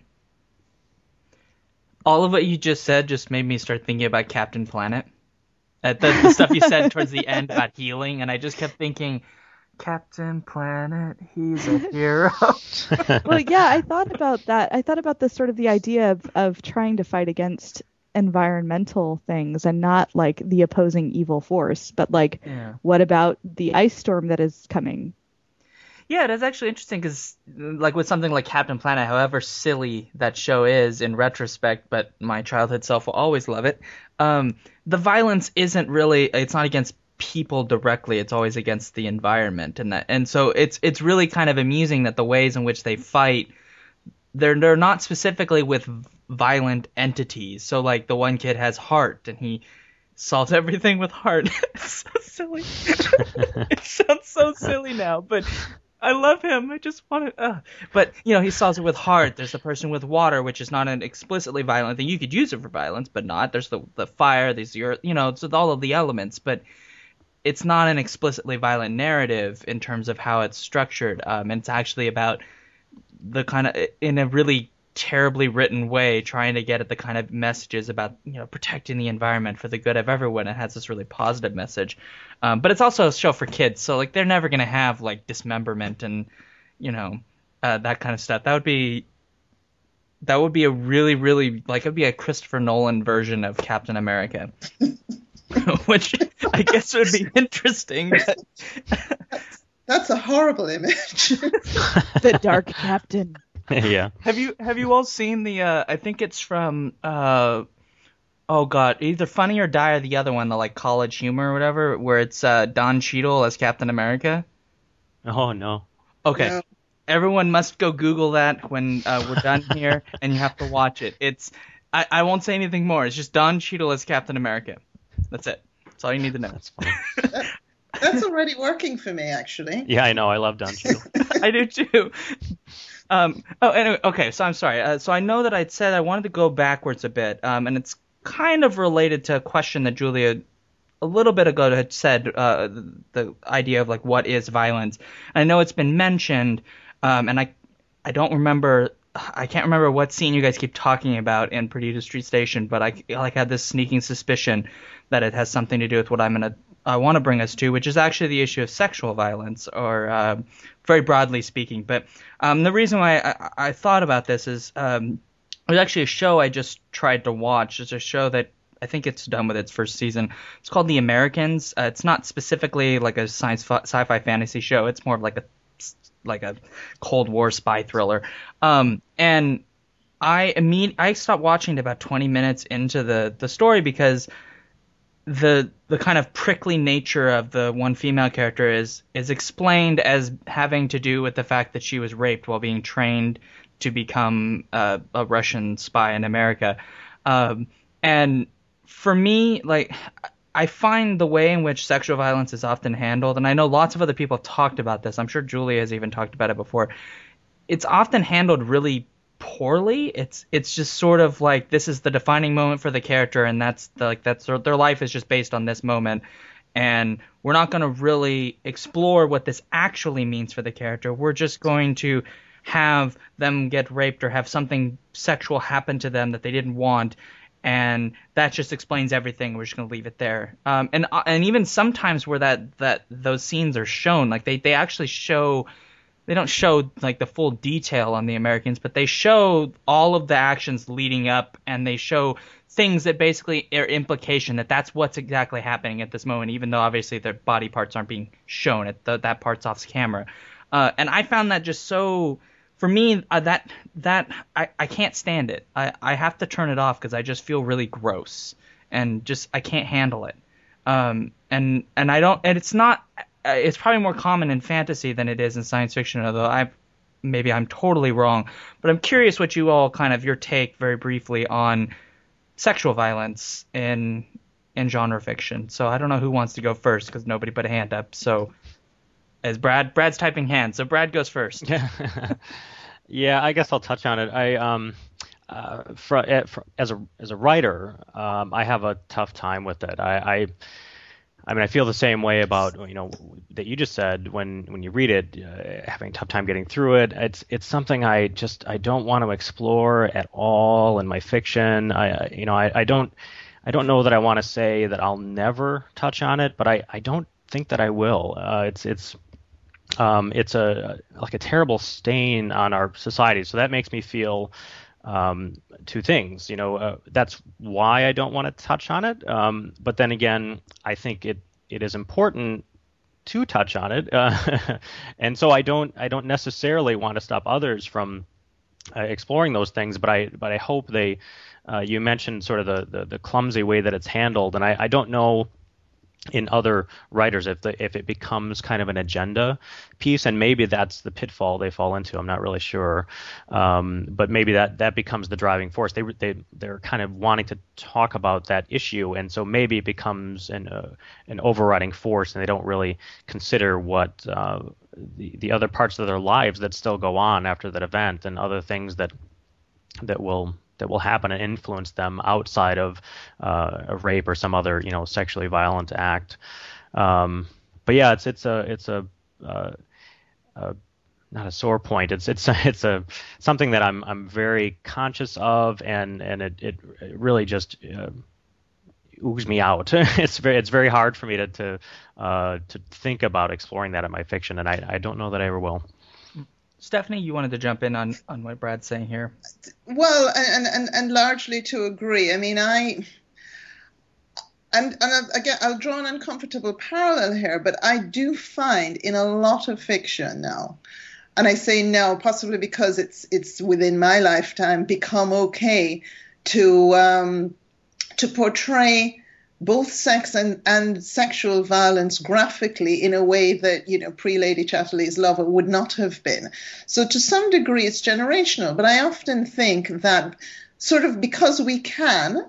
All of what you just said just made me start thinking about Captain Planet. Uh, the, the stuff you said towards the end about healing, and I just kept thinking, Captain Planet, he's a hero. Well, yeah, I thought about that. I thought about the sort of the idea of, of trying to fight against environmental things and not like the opposing evil force, but like, yeah. What about the ice storm that is coming? Yeah, that's actually interesting because, like, with something like Captain Planet, however silly that show is in retrospect, but my childhood self will always love it, um, the violence isn't really, it's not against people directly, it's always against the environment. And that, and so it's it's really kind of amusing that the ways in which they fight, they're, they're not specifically with violent entities. So, like, the one kid has heart, and he solves everything with heart. It's so silly. It sounds so silly now, but I love him. I just want to. Uh. But, you know, he solves it with heart. There's the person with water, which is not an explicitly violent thing. You could use it for violence, but not. There's the the fire. There's the earth. You know, it's with all of the elements, but it's not an explicitly violent narrative in terms of how it's structured. Um, and it's actually about the kind of, in a really terribly written way, trying to get at the kind of messages about, you know, protecting the environment for the good of everyone. It has this really positive message, um, but it's also a show for kids, so like they're never gonna have like dismemberment and, you know, uh, that kind of stuff. That would be that would be a really really like it would be a Christopher Nolan version of Captain America, which I guess would be interesting. But that's a horrible image. The Dark Captain. Yeah. Have you have you all seen the? Uh, I think it's from. Uh, oh God, either Funny or Die or the other one, the like College Humor or whatever, where it's uh, Don Cheadle as Captain America. Oh no. Okay. No. Everyone must go Google that when uh, we're done here, and you have to watch it. It's. I, I won't say anything more. It's just Don Cheadle as Captain America. That's it. That's all you need to know. That's funny. That, that's already working for me, actually. Yeah, I know. I love Don Cheadle. I do too. Um, oh, anyway, okay, so I'm sorry. Uh, so I know that I'd said I wanted to go backwards a bit, um, and it's kind of related to a question that Julia a little bit ago had said, uh, the, the idea of, like, what is violence? And I know it's been mentioned, um, and I I don't remember, I can't remember what scene you guys keep talking about in Perdita Street Station, but I, like, had this sneaking suspicion that it has something to do with what I'm going to I want to bring us to, which is actually the issue of sexual violence, or uh, very broadly speaking. But um, the reason why I, I thought about this is um, there's actually a show I just tried to watch. It's a show that I think it's done with its first season. It's called The Americans. Uh, it's not specifically like a science fi- sci-fi fantasy show. It's more of like a like a Cold War spy thriller. Um, and I imme- I stopped watching about twenty minutes into the the story because the the kind of prickly nature of the one female character is is explained as having to do with the fact that she was raped while being trained to become uh, a Russian spy in America. Um, and for me, like, I find the way in which sexual violence is often handled, and I know lots of other people have talked about this. I'm sure Julia has even talked about it before. It's often handled really poorly. It's it's just sort of like, this is the defining moment for the character, and that's the, like that's their, their life is just based on this moment, and we're not going to really explore what this actually means for the character. We're just going to have them get raped or have something sexual happen to them that they didn't want, and that just explains everything. We're just going to leave it there. Um, and and even sometimes where that that those scenes are shown, like they they actually show. They don't show like the full detail on The Americans, but they show all of the actions leading up, and they show things that basically are implication that that's what's exactly happening at this moment, even though obviously their body parts aren't being shown. It, the, that part's off camera. Uh, and I found that just so, for me, uh, that that I, I can't stand it. I, I have to turn it off because I just feel really gross, and just I can't handle it. Um, and and I don't, and it's not. It's probably more common in fantasy than it is in science fiction, although I maybe I'm totally wrong. But I'm curious what you all kind of your take very briefly on sexual violence in in genre fiction. So I don't know who wants to go first because nobody put a hand up. So As Brad, Brad's typing hands, so Brad goes first. Yeah, yeah. I guess I'll touch on it. I um, uh, for, for, as a as a writer, um, I have a tough time with it. I, I, I mean, I feel the same way about you know that you just said when when you read it, uh, having a tough time getting through it. It's it's something I just I don't want to explore at all in my fiction. I you know I, I don't I don't know that I want to say that I'll never touch on it, but I, I don't think that I will. Uh, it's it's Um, it's a like a terrible stain on our society. So that makes me feel um, two things. You know, uh, that's why I don't want to touch on it. Um, but then again, I think it it is important to touch on it, uh, and so I don't I don't necessarily want to stop others from uh, exploring those things. But I but I hope they. Uh, you mentioned sort of the, the the clumsy way that it's handled, and I, I don't know. In other writers, if the if it becomes kind of an agenda piece, and maybe that's the pitfall they fall into, I'm not really sure, um, but maybe that, that becomes the driving force. They they they're kind of wanting to talk about that issue, and so maybe it becomes an uh, an overriding force, and they don't really consider what uh, the the other parts of their lives that still go on after that event, and other things that that will. that will happen and influence them outside of uh, a rape or some other, you know, sexually violent act. Um, but yeah, it's it's a it's a, uh, a not a sore point. It's it's a, it's a something that I'm I'm very conscious of, and and it it really just uh, ooze me out. it's very it's very hard for me to to uh, to think about exploring that in my fiction, and I I don't know that I ever will. Stephanie, you wanted to jump in on, on what Brad's saying here. Well, and, and, and largely to agree. I mean, I, and, and again, I'll draw an uncomfortable parallel here, but I do find in a lot of fiction now, and I say now possibly because it's it's within my lifetime, become okay to um, to portray both sex and, and sexual violence graphically in a way that, you know, pre-Lady Chatterley's Lover would not have been. So to some degree it's generational, but I often think that sort of because we can,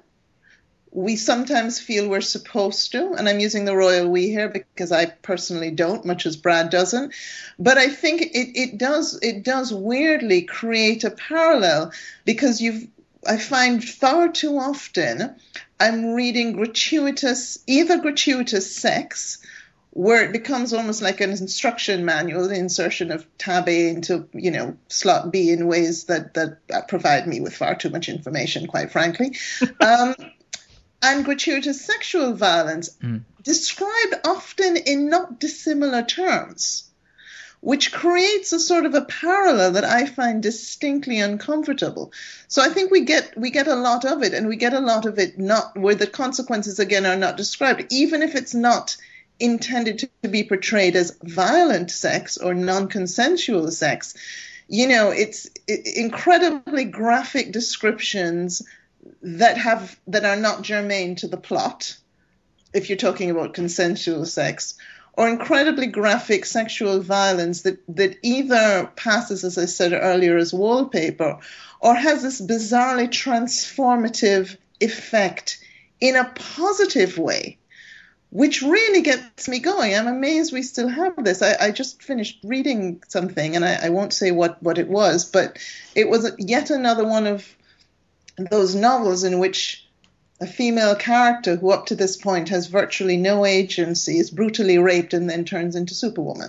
we sometimes feel we're supposed to, and I'm using the royal we here because I personally don't, much as Brad doesn't, but I think it, it does it does weirdly create a parallel, because you've I find far too often I'm reading gratuitous, either gratuitous sex, where it becomes almost like an instruction manual, the insertion of tab A into, you know, slot B in ways that, that provide me with far too much information, quite frankly. um, and gratuitous sexual violence, mm. described often in not dissimilar terms, which creates a sort of a parallel that I find distinctly uncomfortable. So I think we get we get a lot of it, and we get a lot of it not where the consequences, again, are not described, even if it's not intended to be portrayed as violent sex or non-consensual sex. You know, it's incredibly graphic descriptions that have that are not germane to the plot, if you're talking about consensual sex, or incredibly graphic sexual violence that, that either passes, as I said earlier, as wallpaper, or has this bizarrely transformative effect in a positive way, which really gets me going. I'm amazed we still have this. I, I just finished reading something, and I, I won't say what, what it was, but it was yet another one of those novels in which a female character who up to this point has virtually no agency is brutally raped and then turns into Superwoman.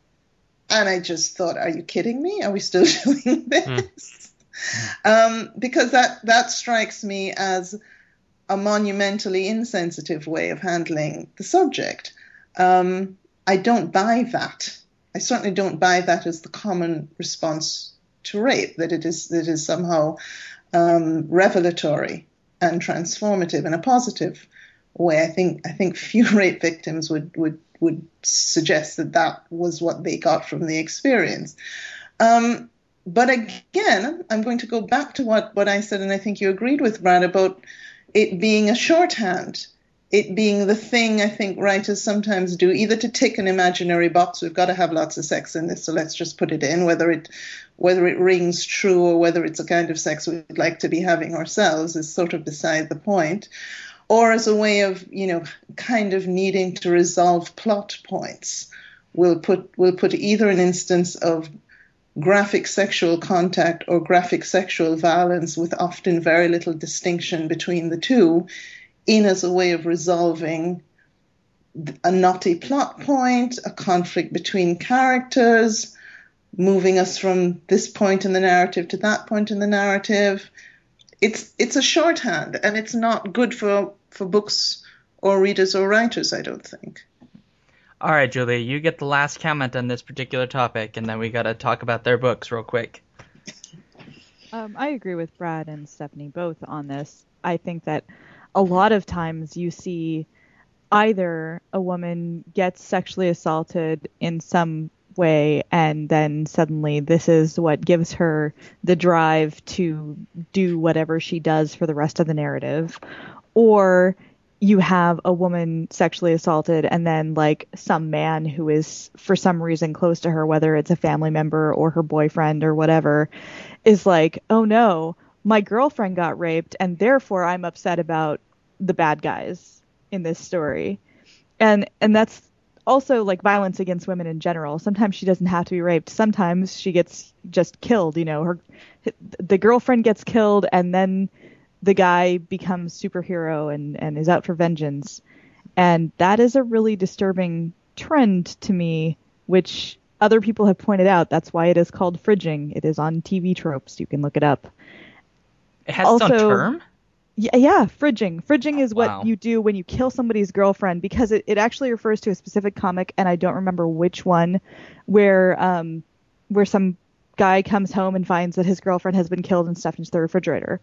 And I just thought, are you kidding me? Are we still doing this? Mm. Um, because that, that strikes me as a monumentally insensitive way of handling the subject. Um, I don't buy that. I certainly don't buy that as the common response to rape, that it is, that it is somehow um, revelatory and transformative in a positive way. I think I think few rape victims would, would, would suggest that that was what they got from the experience. Um, but again, I'm going to go back to what, what I said, and I think you agreed with, Brad, about it being a shorthand, it being the thing I think writers sometimes do, either to tick an imaginary box, we've got to have lots of sex in this, so let's just put it in, whether it whether it rings true or whether it's a kind of sex we'd like to be having ourselves is sort of beside the point, or as a way of, you know, kind of needing to resolve plot points, will put will put either an instance of graphic sexual contact or graphic sexual violence with often very little distinction between the two in as a way of resolving a knotty plot point, a conflict between characters, moving us from this point in the narrative to that point in the narrative. It's it's a shorthand, and it's not good for, for books or readers or writers, I don't think. All right, Julia, you get the last comment on this particular topic, and then we got to talk about their books real quick. Um, I agree with Brad and Stephanie both on this. I think that a lot of times you see either a woman gets sexually assaulted in some way, and then suddenly this is what gives her the drive to do whatever she does for the rest of the narrative, or you have a woman sexually assaulted and then like some man who is for some reason close to her, whether it's a family member or her boyfriend or whatever, is like, oh no, my girlfriend got raped and therefore I'm upset about the bad guys in this story. And and that's also like violence against women in general. Sometimes she doesn't have to be raped. Sometimes she gets just killed, you know, her the girlfriend gets killed and then the guy becomes superhero and, and is out for vengeance. And that is a really disturbing trend to me, which other people have pointed out. That's why it is called fridging. It is on T V Tropes. You can look it up. It has also, its own term? Yeah, yeah, fridging. Fridging is what Wow. you do when you kill somebody's girlfriend, because it, it actually refers to a specific comic, and I don't remember which one, where um where some guy comes home and finds that his girlfriend has been killed and stuffed into the refrigerator.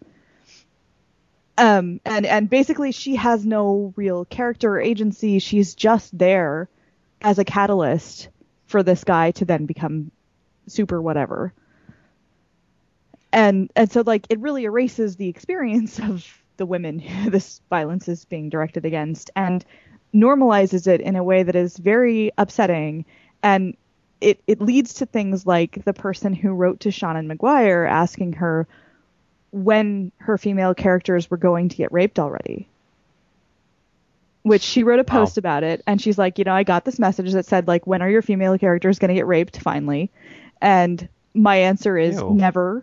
Um, and, and basically she has no real character or agency. She's just there as a catalyst for this guy to then become super whatever. And, and so like, it really erases the experience of the women who this violence is being directed against and normalizes it in a way that is very upsetting. And it, it leads to things like the person who wrote to Shannon Maguire asking her when her female characters were going to get raped already. Which she wrote a post Wow. about it, and she's like, you know, I got this message that said, like, when are your female characters going to get raped, finally? And my answer is Ew. never.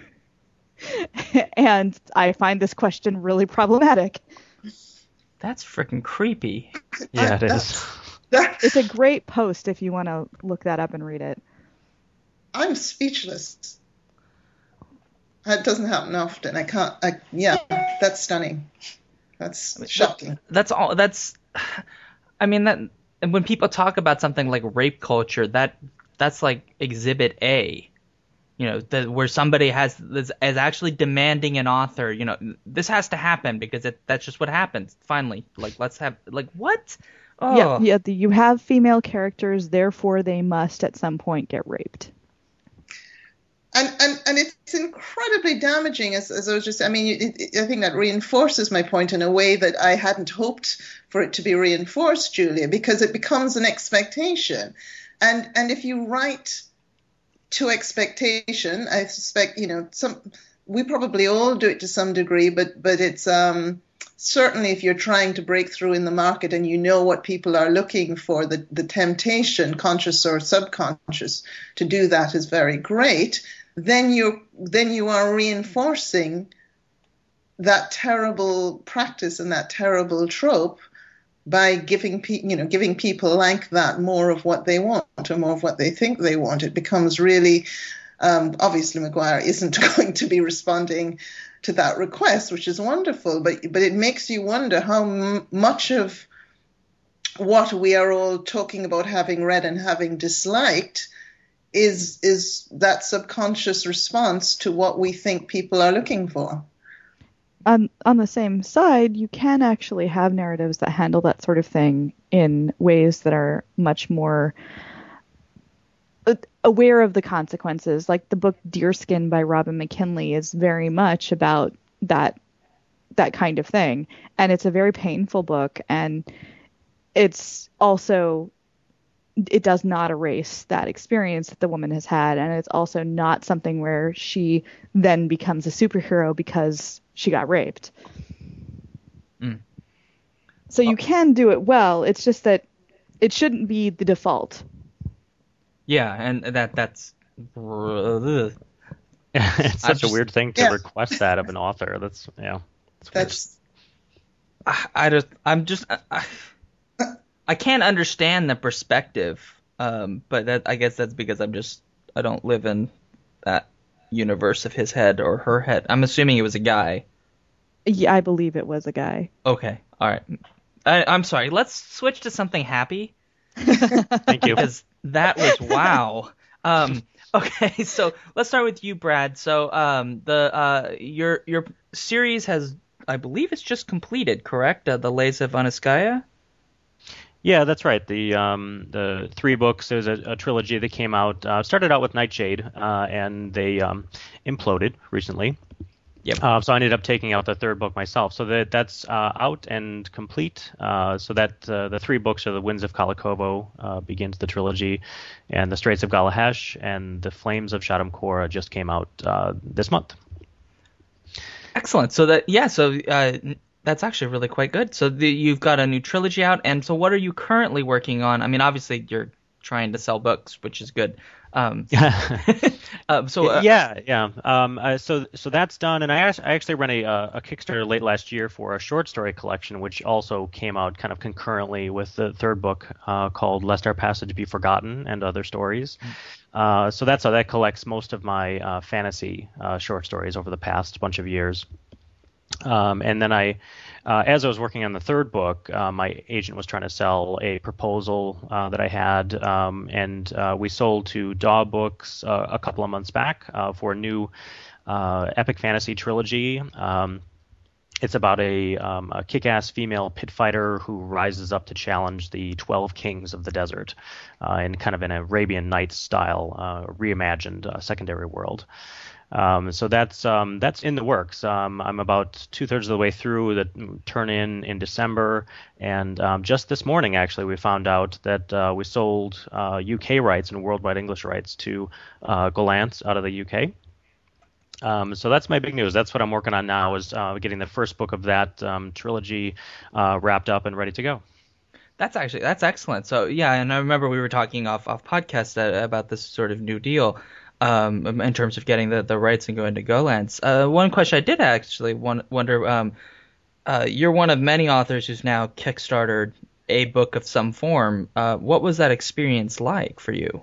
And I find this question really problematic. That's freaking creepy. Yeah, it I- is. That, It's a great post if you want to look that up and read it. I'm speechless. It doesn't happen often. I can't. I, yeah, that's stunning. That's shocking. That's all. That's. I mean that. And when people talk about something like rape culture, that that's like Exhibit A. You know, the, where somebody has is, is actually demanding an author. You know, this has to happen because it, that's just what happens. Finally, like let's have like what? Oh. Yeah, yeah. The, you have female characters, therefore they must at some point get raped. And, and and it's incredibly damaging, as, as I was just, I mean, it, it, I think that reinforces my point in a way that I hadn't hoped for it to be reinforced, Julia, because it becomes an expectation. And and if you write to expectation, I suspect, you know, some we probably all do it to some degree, but but it's um, certainly if you're trying to break through in the market and you know what people are looking for, the, the temptation, conscious or subconscious, to do that is very great. Then you then you are reinforcing that terrible practice and that terrible trope by giving pe- you know giving people like that more of what they want or more of what they think they want. It becomes really um, obviously Maguire isn't going to be responding to that request, which is wonderful, but but it makes you wonder how m- much of what we are all talking about having read and having disliked is is that subconscious response to what we think people are looking for. On, on the same side, you can actually have narratives that handle that sort of thing in ways that are much more aware of the consequences. Like the book Deerskin by Robin McKinley is very much about that that kind of thing. And it's a very painful book, and it's also, it does not erase that experience that the woman has had, and it's also not something where she then becomes a superhero because she got raped. Mm. So you can do it well. It's just that it shouldn't be the default. Yeah, and that that's. Ugh. It's such just, a weird thing to yeah. request that of an author. That's yeah. It's weird. That's I, I just I'm just I, I can't understand the perspective. Um, but that I guess that's because I'm just I don't live in that universe of his head or her head. I'm assuming it was a guy. Yeah, I believe it was a guy. Okay, all right. I, I'm sorry. Let's switch to something happy. Thank you. Because that was wow. Um, okay, so let's start with you, Brad. So um, the uh, your your series has, I believe, it's just completed, correct? Uh, the Lays of Anaskaya. Yeah, that's right. The um, the three books. There's a, a trilogy that came out. Uh, started out with Nightshade, uh, and they um, imploded recently. Yep. Uh, so I ended up taking out the third book myself. So that that's uh, out and complete. Uh, so that uh, the three books are the Winds of Kalikovo uh, begins the trilogy, and the Straits of Galahesh and the Flames of Shaddam Kora just came out uh, this month. Excellent. So that yeah. So uh, that's actually really quite good. So the, you've got a new trilogy out, and so what are you currently working on? I mean, obviously you're trying to sell books, which is good. Um, uh, so uh, yeah, yeah. Um, uh, so so that's done, and I, act- I actually ran a, uh, a Kickstarter late last year for a short story collection, which also came out kind of concurrently with the third book uh, called Lest Our Passage Be Forgotten and Other Stories. Uh, so that's how that collects most of my uh, fantasy uh, short stories over the past bunch of years. Um, and then I, uh, as I was working on the third book, uh, my agent was trying to sell a proposal uh, that I had, um, and uh, we sold to Daw Books uh, a couple of months back uh, for a new uh, epic fantasy trilogy. Um, it's about a, um, a kick-ass female pit fighter who rises up to challenge the twelve kings of the desert uh, in kind of an Arabian Nights style, uh, reimagined uh, secondary world. Um, so that's um, that's in the works. Um, I'm about two thirds of the way through the turn in in December, and um, just this morning actually we found out that uh, we sold uh, U K rights and worldwide English rights to uh, Gollancz out of the U K. Um, so that's my big news. That's what I'm working on now, is uh, getting the first book of that um, trilogy uh, wrapped up and ready to go. That's actually that's excellent. So yeah, and I remember we were talking off off podcast uh, about this sort of new deal. Um, in terms of getting the, the rights and going to Gollancz. Uh, one question I did actually wonder, um, uh, you're one of many authors who's now Kickstartered a book of some form. Uh, what was that experience like for you?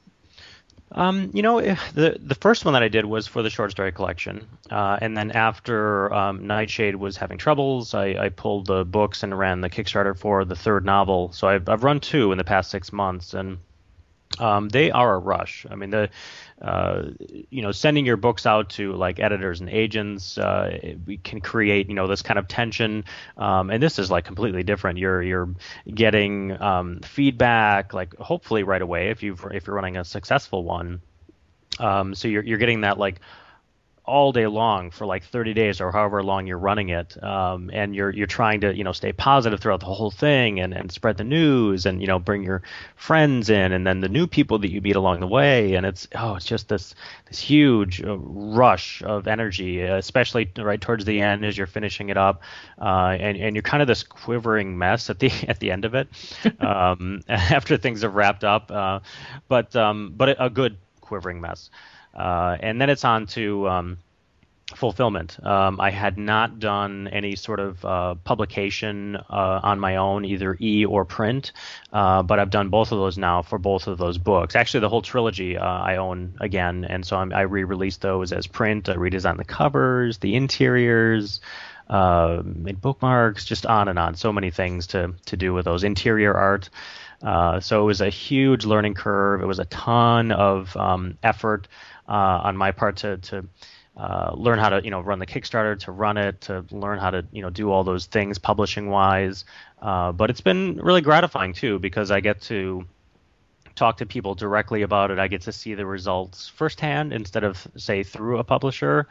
Um, you know, the the first one that I did was for the short story collection, uh, and then after um, Nightshade was having troubles, I, I pulled the books and ran the Kickstarter for the third novel. So I've I've run two in the past six months, and Um, they are a rush. I mean, the uh, you know, sending your books out to like editors and agents, uh, we can create you know this kind of tension. Um, and this is like completely different. You're you're getting um, feedback like hopefully right away if you if you're running a successful one. Um, so you're you're getting that like all day long for like thirty days or however long you're running it, um, and you're you're trying to you know stay positive throughout the whole thing and, and spread the news and you know bring your friends in and then the new people that you meet along the way, and it's oh it's just this this huge uh, rush of energy, especially right towards the end as you're finishing it up, uh, and and you're kind of this quivering mess at the at the end of it um, after things have wrapped up, uh, but um, but a good quivering mess. Uh, and then it's on to um, fulfillment. Um, I had not done any sort of uh, publication uh, on my own, either e or print, uh, but I've done both of those now for both of those books. Actually, the whole trilogy uh, I own again, and so I'm, I re-released those as print. I redesigned the covers, the interiors, uh, made bookmarks, just on and on. So many things to to do with those interior art. Uh, so it was a huge learning curve. It was a ton of um, effort uh, on my part to to uh, learn how to you know run the Kickstarter, to run it, to learn how to you know do all those things publishing wise. Uh, but it's been really gratifying too, because I get to talk to people directly about it. I get to see the results firsthand instead of say through a publisher.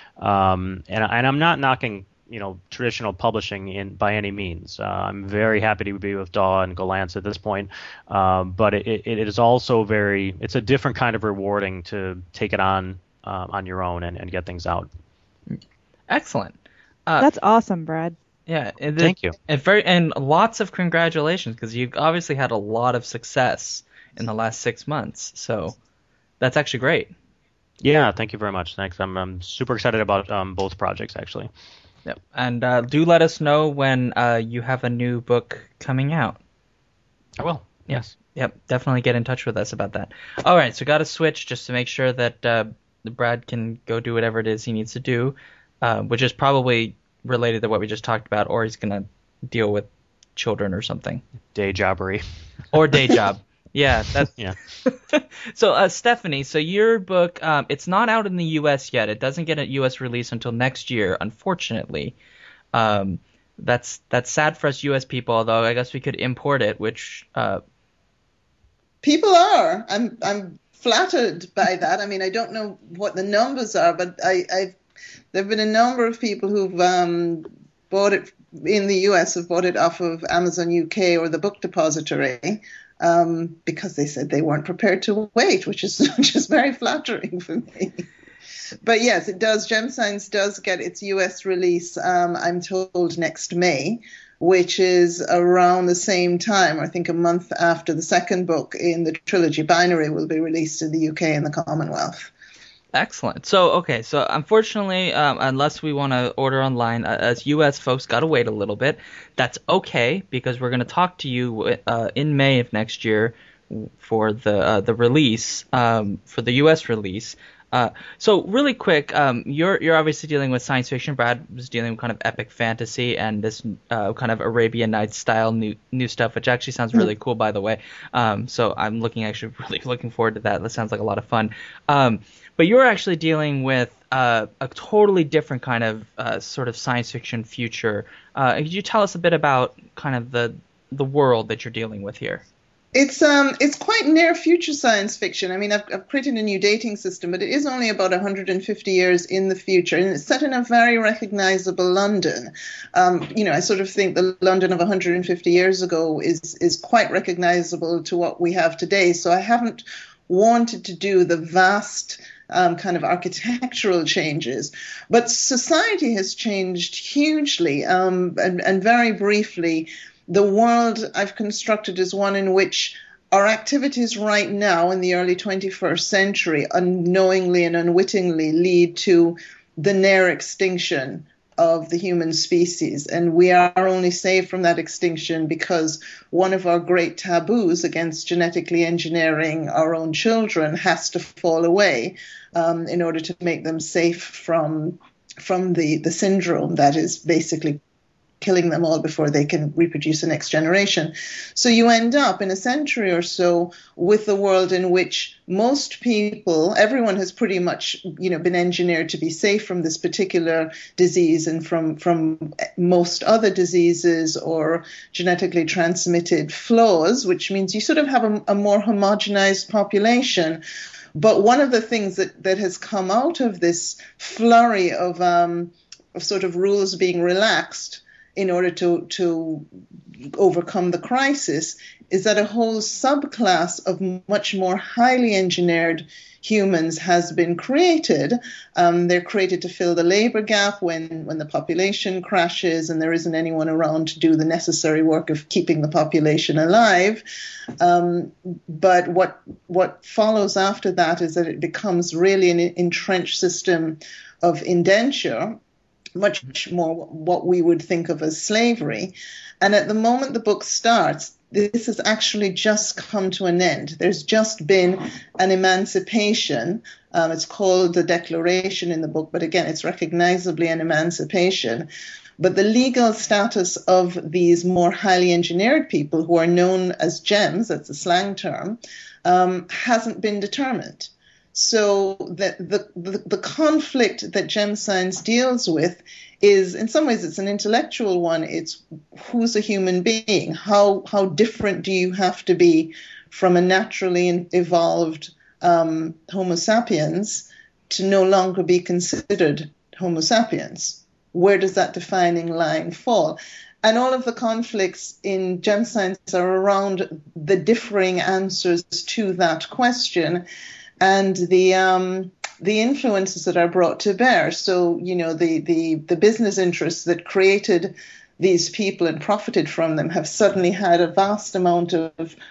Um, and and I'm not knocking you know, traditional publishing in by any means. Uh, I'm very happy to be with Daw and Gollancz at this point, um, but it, it, it is also very, it's a different kind of rewarding to take it on uh, on your own and, and get things out. Excellent. Uh, That's awesome, Brad. Yeah. And the, Thank you. And, very, and lots of congratulations, because you've obviously had a lot of success in the last six months. So that's actually great. Yeah, thank you very much. Thanks. I'm, I'm super excited about um, both projects, actually. Yep. And uh, do let us know when uh, you have a new book coming out. I will. Yes. Yep. Definitely get in touch with us about that. All right. So got to switch just to make sure that uh, Brad can go do whatever it is he needs to do, uh, which is probably related to what we just talked about, or he's going to deal with children or something. Day jobbery. Or day job. Yeah. That's yeah. So, uh, Stephanie, so your book, um, it's not out in the U S yet. It doesn't get a U S release until next year, unfortunately. Um, that's that's sad for us U S people, although I guess we could import it, which uh, people are. I'm I'm flattered by that. I mean, I don't know what the numbers are, but I I've there've been a number of people who've um, bought it in the U S have bought it off of Amazon U K or the Book Depository. Um, because they said they weren't prepared to wait, which is which is very flattering for me. But yes, it does. Gem Signs does get its U S release, um, I'm told, next May, which is around the same time, I think a month after the second book in the trilogy Binary will be released in the U K and the Commonwealth. Excellent. So, okay, so unfortunately, um, unless we want to order online, uh, as U S folks, got to wait a little bit. That's okay, because we're going to talk to you uh, in May of next year for the uh, the release, um, for the U S release. Uh, so really quick, um, you're you're obviously dealing with science fiction. Brad was dealing with kind of epic fantasy and this uh, kind of Arabian Nights style new new stuff, which actually sounds really cool, by the way. Um, so I'm looking actually really looking forward to that. That sounds like a lot of fun. Um, but you're actually dealing with uh, a totally different kind of uh, sort of science fiction future. Uh, could you tell us a bit about kind of the the world that you're dealing with here? It's um it's quite near future science fiction. I mean, I've, I've created a new dating system, but it is only about one hundred fifty years in the future, and it's set in a very recognizable London. Um, you know, I sort of think the London of one hundred fifty years ago is is quite recognizable to what we have today. So I haven't wanted to do the vast um, kind of architectural changes, but society has changed hugely, um, and, and very briefly. The world I've constructed is one in which our activities right now in the early twenty-first century unknowingly and unwittingly lead to the near extinction of the human species. And we are only saved from that extinction because one of our great taboos against genetically engineering our own children has to fall away um, in order to make them safe from, from the, the syndrome that is basically killing them all before they can reproduce the next generation. So you end up in a century or so with a world in which most people, everyone has pretty much, you know, been engineered to be safe from this particular disease and from, from most other diseases or genetically transmitted flaws, which means you sort of have a, a more homogenized population. But one of the things that, that has come out of this flurry of, um, of sort of rules being relaxed in order to, to overcome the crisis, is that a whole subclass of much more highly engineered humans has been created. Um, they're created to fill the labor gap when, when the population crashes and there isn't anyone around to do the necessary work of keeping the population alive. Um, but what what follows after that is that it becomes really an entrenched system of indenture, much more what we would think of as slavery. And at the moment the book starts, this has actually just come to an end. There's just been an emancipation. Um, it's called the Declaration in the book, but again, it's recognizably an emancipation. But the legal status of these more highly engineered people who are known as gems, that's a slang term, um, hasn't been determined. So the, the, the, the conflict that Gem Science deals with is, in some ways, it's an intellectual one. It's who's a human being? How how different do you have to be from a naturally evolved um, Homo sapiens to no longer be considered Homo sapiens? Where does that defining line fall? And all of the conflicts in Gem Science are around the differing answers to that question and the um, the influences that are brought to bear. So, you know, the, the, the business interests that created these people and profited from them have suddenly had a vast amount of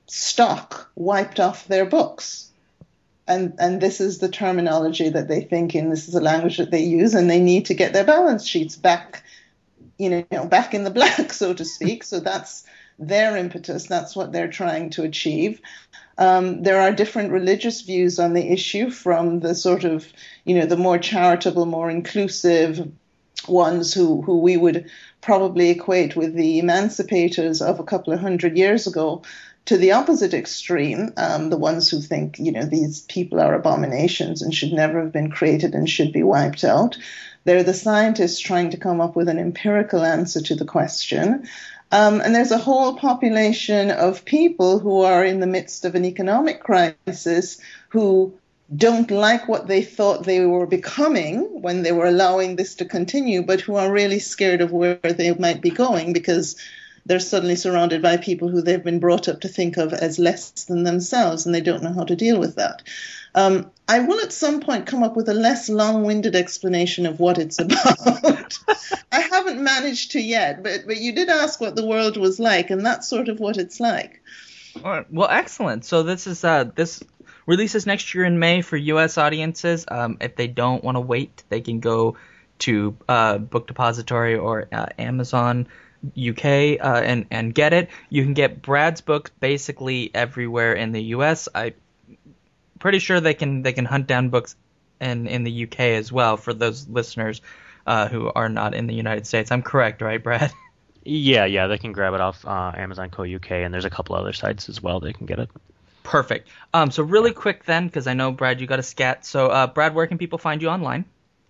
stock wiped off their books. And and this is the terminology that they think in, this is the language that they use, and they need to get their balance sheets back, you know, back in the black, so to speak. So that's their impetus. That's what they're trying to achieve. Um, there are different religious views on the issue, from the sort of, you know, the more charitable, more inclusive ones who, who we would probably equate with the emancipators of a couple of hundred years ago, to the opposite extreme, um, the ones who think, you know, these people are abominations and should never have been created and should be wiped out. They're the scientists trying to come up with an empirical answer to the question. Um, and there's a whole population of people who are in the midst of an economic crisis who don't like what they thought they were becoming when they were allowing this to continue, but who are really scared of where they might be going, because they're suddenly surrounded by people who they've been brought up to think of as less than themselves, and they don't know how to deal with that. Um, I will at some point come up with a less long-winded explanation of what it's about. I haven't managed to yet, but, but you did ask what the world was like, and that's sort of what it's like. All right. Well, excellent. So this is uh, this releases next year in May for U S audiences. Um, if they don't want to wait, they can go to uh, Book Depository or uh, Amazon U K uh, and and get it. You can get Brad's books basically everywhere in the U S. I'm pretty sure they can they can hunt down books in in the U K as well for those listeners uh, who are not in the United States. I'm correct, right, Brad? Yeah, yeah, they can grab it off uh, Amazon Co. U K, and there's a couple other sites as well they can get it. Perfect. Um, so really quick then, because I know, Brad, you got a scat. So, uh, Brad, where can people find you online?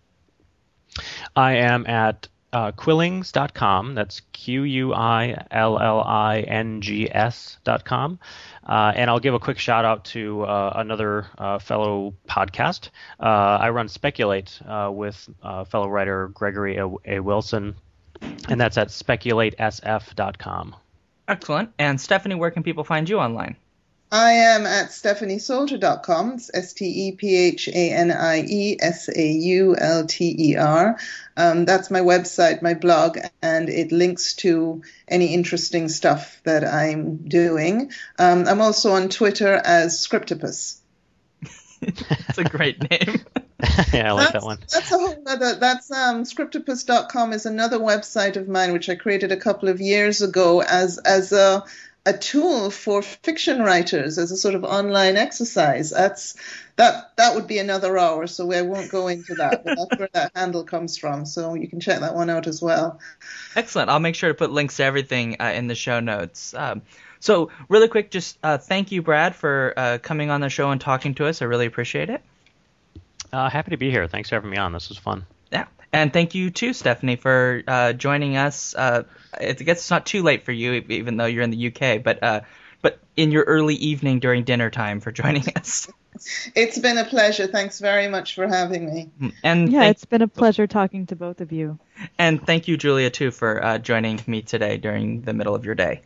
I am at uh, quillings dot com. That's Q U I L L I N G S dot com. Uh, and I'll give a quick shout out to uh, another uh, fellow podcast. Uh, I run Speculate uh, with uh, fellow writer Gregory A. A. Wilson, and that's at speculate s f dot com. Excellent. And Stephanie, where can people find you online? I am at stephanie solter dot com. It's S T E P H A N I E S A U L T E R. Um, that's my website, my blog, and it links to any interesting stuff that I'm doing. Um, I'm also on Twitter as Scriptopus. That's a great name. Yeah, I like that's, that one. That's a whole other, that's um, scriptopus dot com is another website of mine, which I created a couple of years ago as as a a tool for fiction writers, as a sort of online exercise. That's that that would be another hour, so I won't go into that, but that's where that handle comes from, so you can check that one out as well. Excellent. I'll make sure to put links to everything uh, in the show notes. Um, so really quick, just uh, thank you, Brad, for uh, coming on the show and talking to us. I really appreciate it. Uh, happy to be here. Thanks for having me on. This was fun. Yeah. And thank you, too, Stephanie, for uh, joining us. Uh, I guess it's not too late for you, even though you're in the U K, but uh, but in your early evening during dinner time for joining us. It's been a pleasure. Thanks very much for having me. And yeah, thank- it's been a pleasure talking to both of you. And thank you, Julia, too, for uh, joining me today during the middle of your day.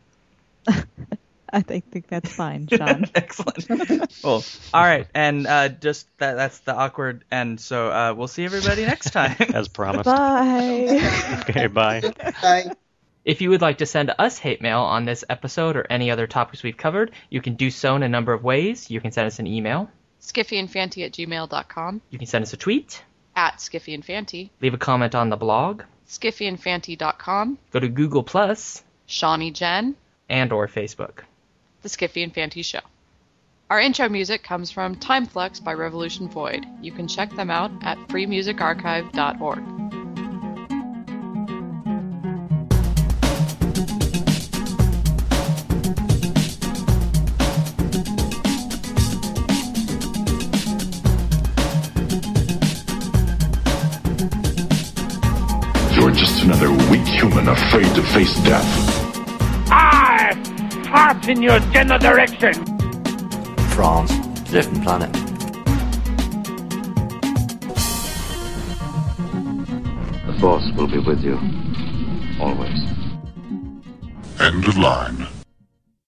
I think, think that's fine, Sean. Excellent. Well, all right, and uh, just that, that's the awkward end, so uh, we'll see everybody next time. As promised. Bye. Okay, bye. Bye. If you would like to send us hate mail on this episode or any other topics we've covered, you can do so in a number of ways. You can send us an email. skiffyandfanty at gmail dot com. You can send us a tweet. At skiffyandfanty. Leave a comment on the blog. skiffyandfanty dot com. Go to Google Plus. Shawnee Jen. And or Facebook. The Skiffy and Fanty Show. Our intro music comes from Timeflux by Revolution Void. You can check them out at free music archive dot org. You're just another weak human afraid to face death. I fart in your general direction. France, a different planet. The Force will be with you, always. End of line.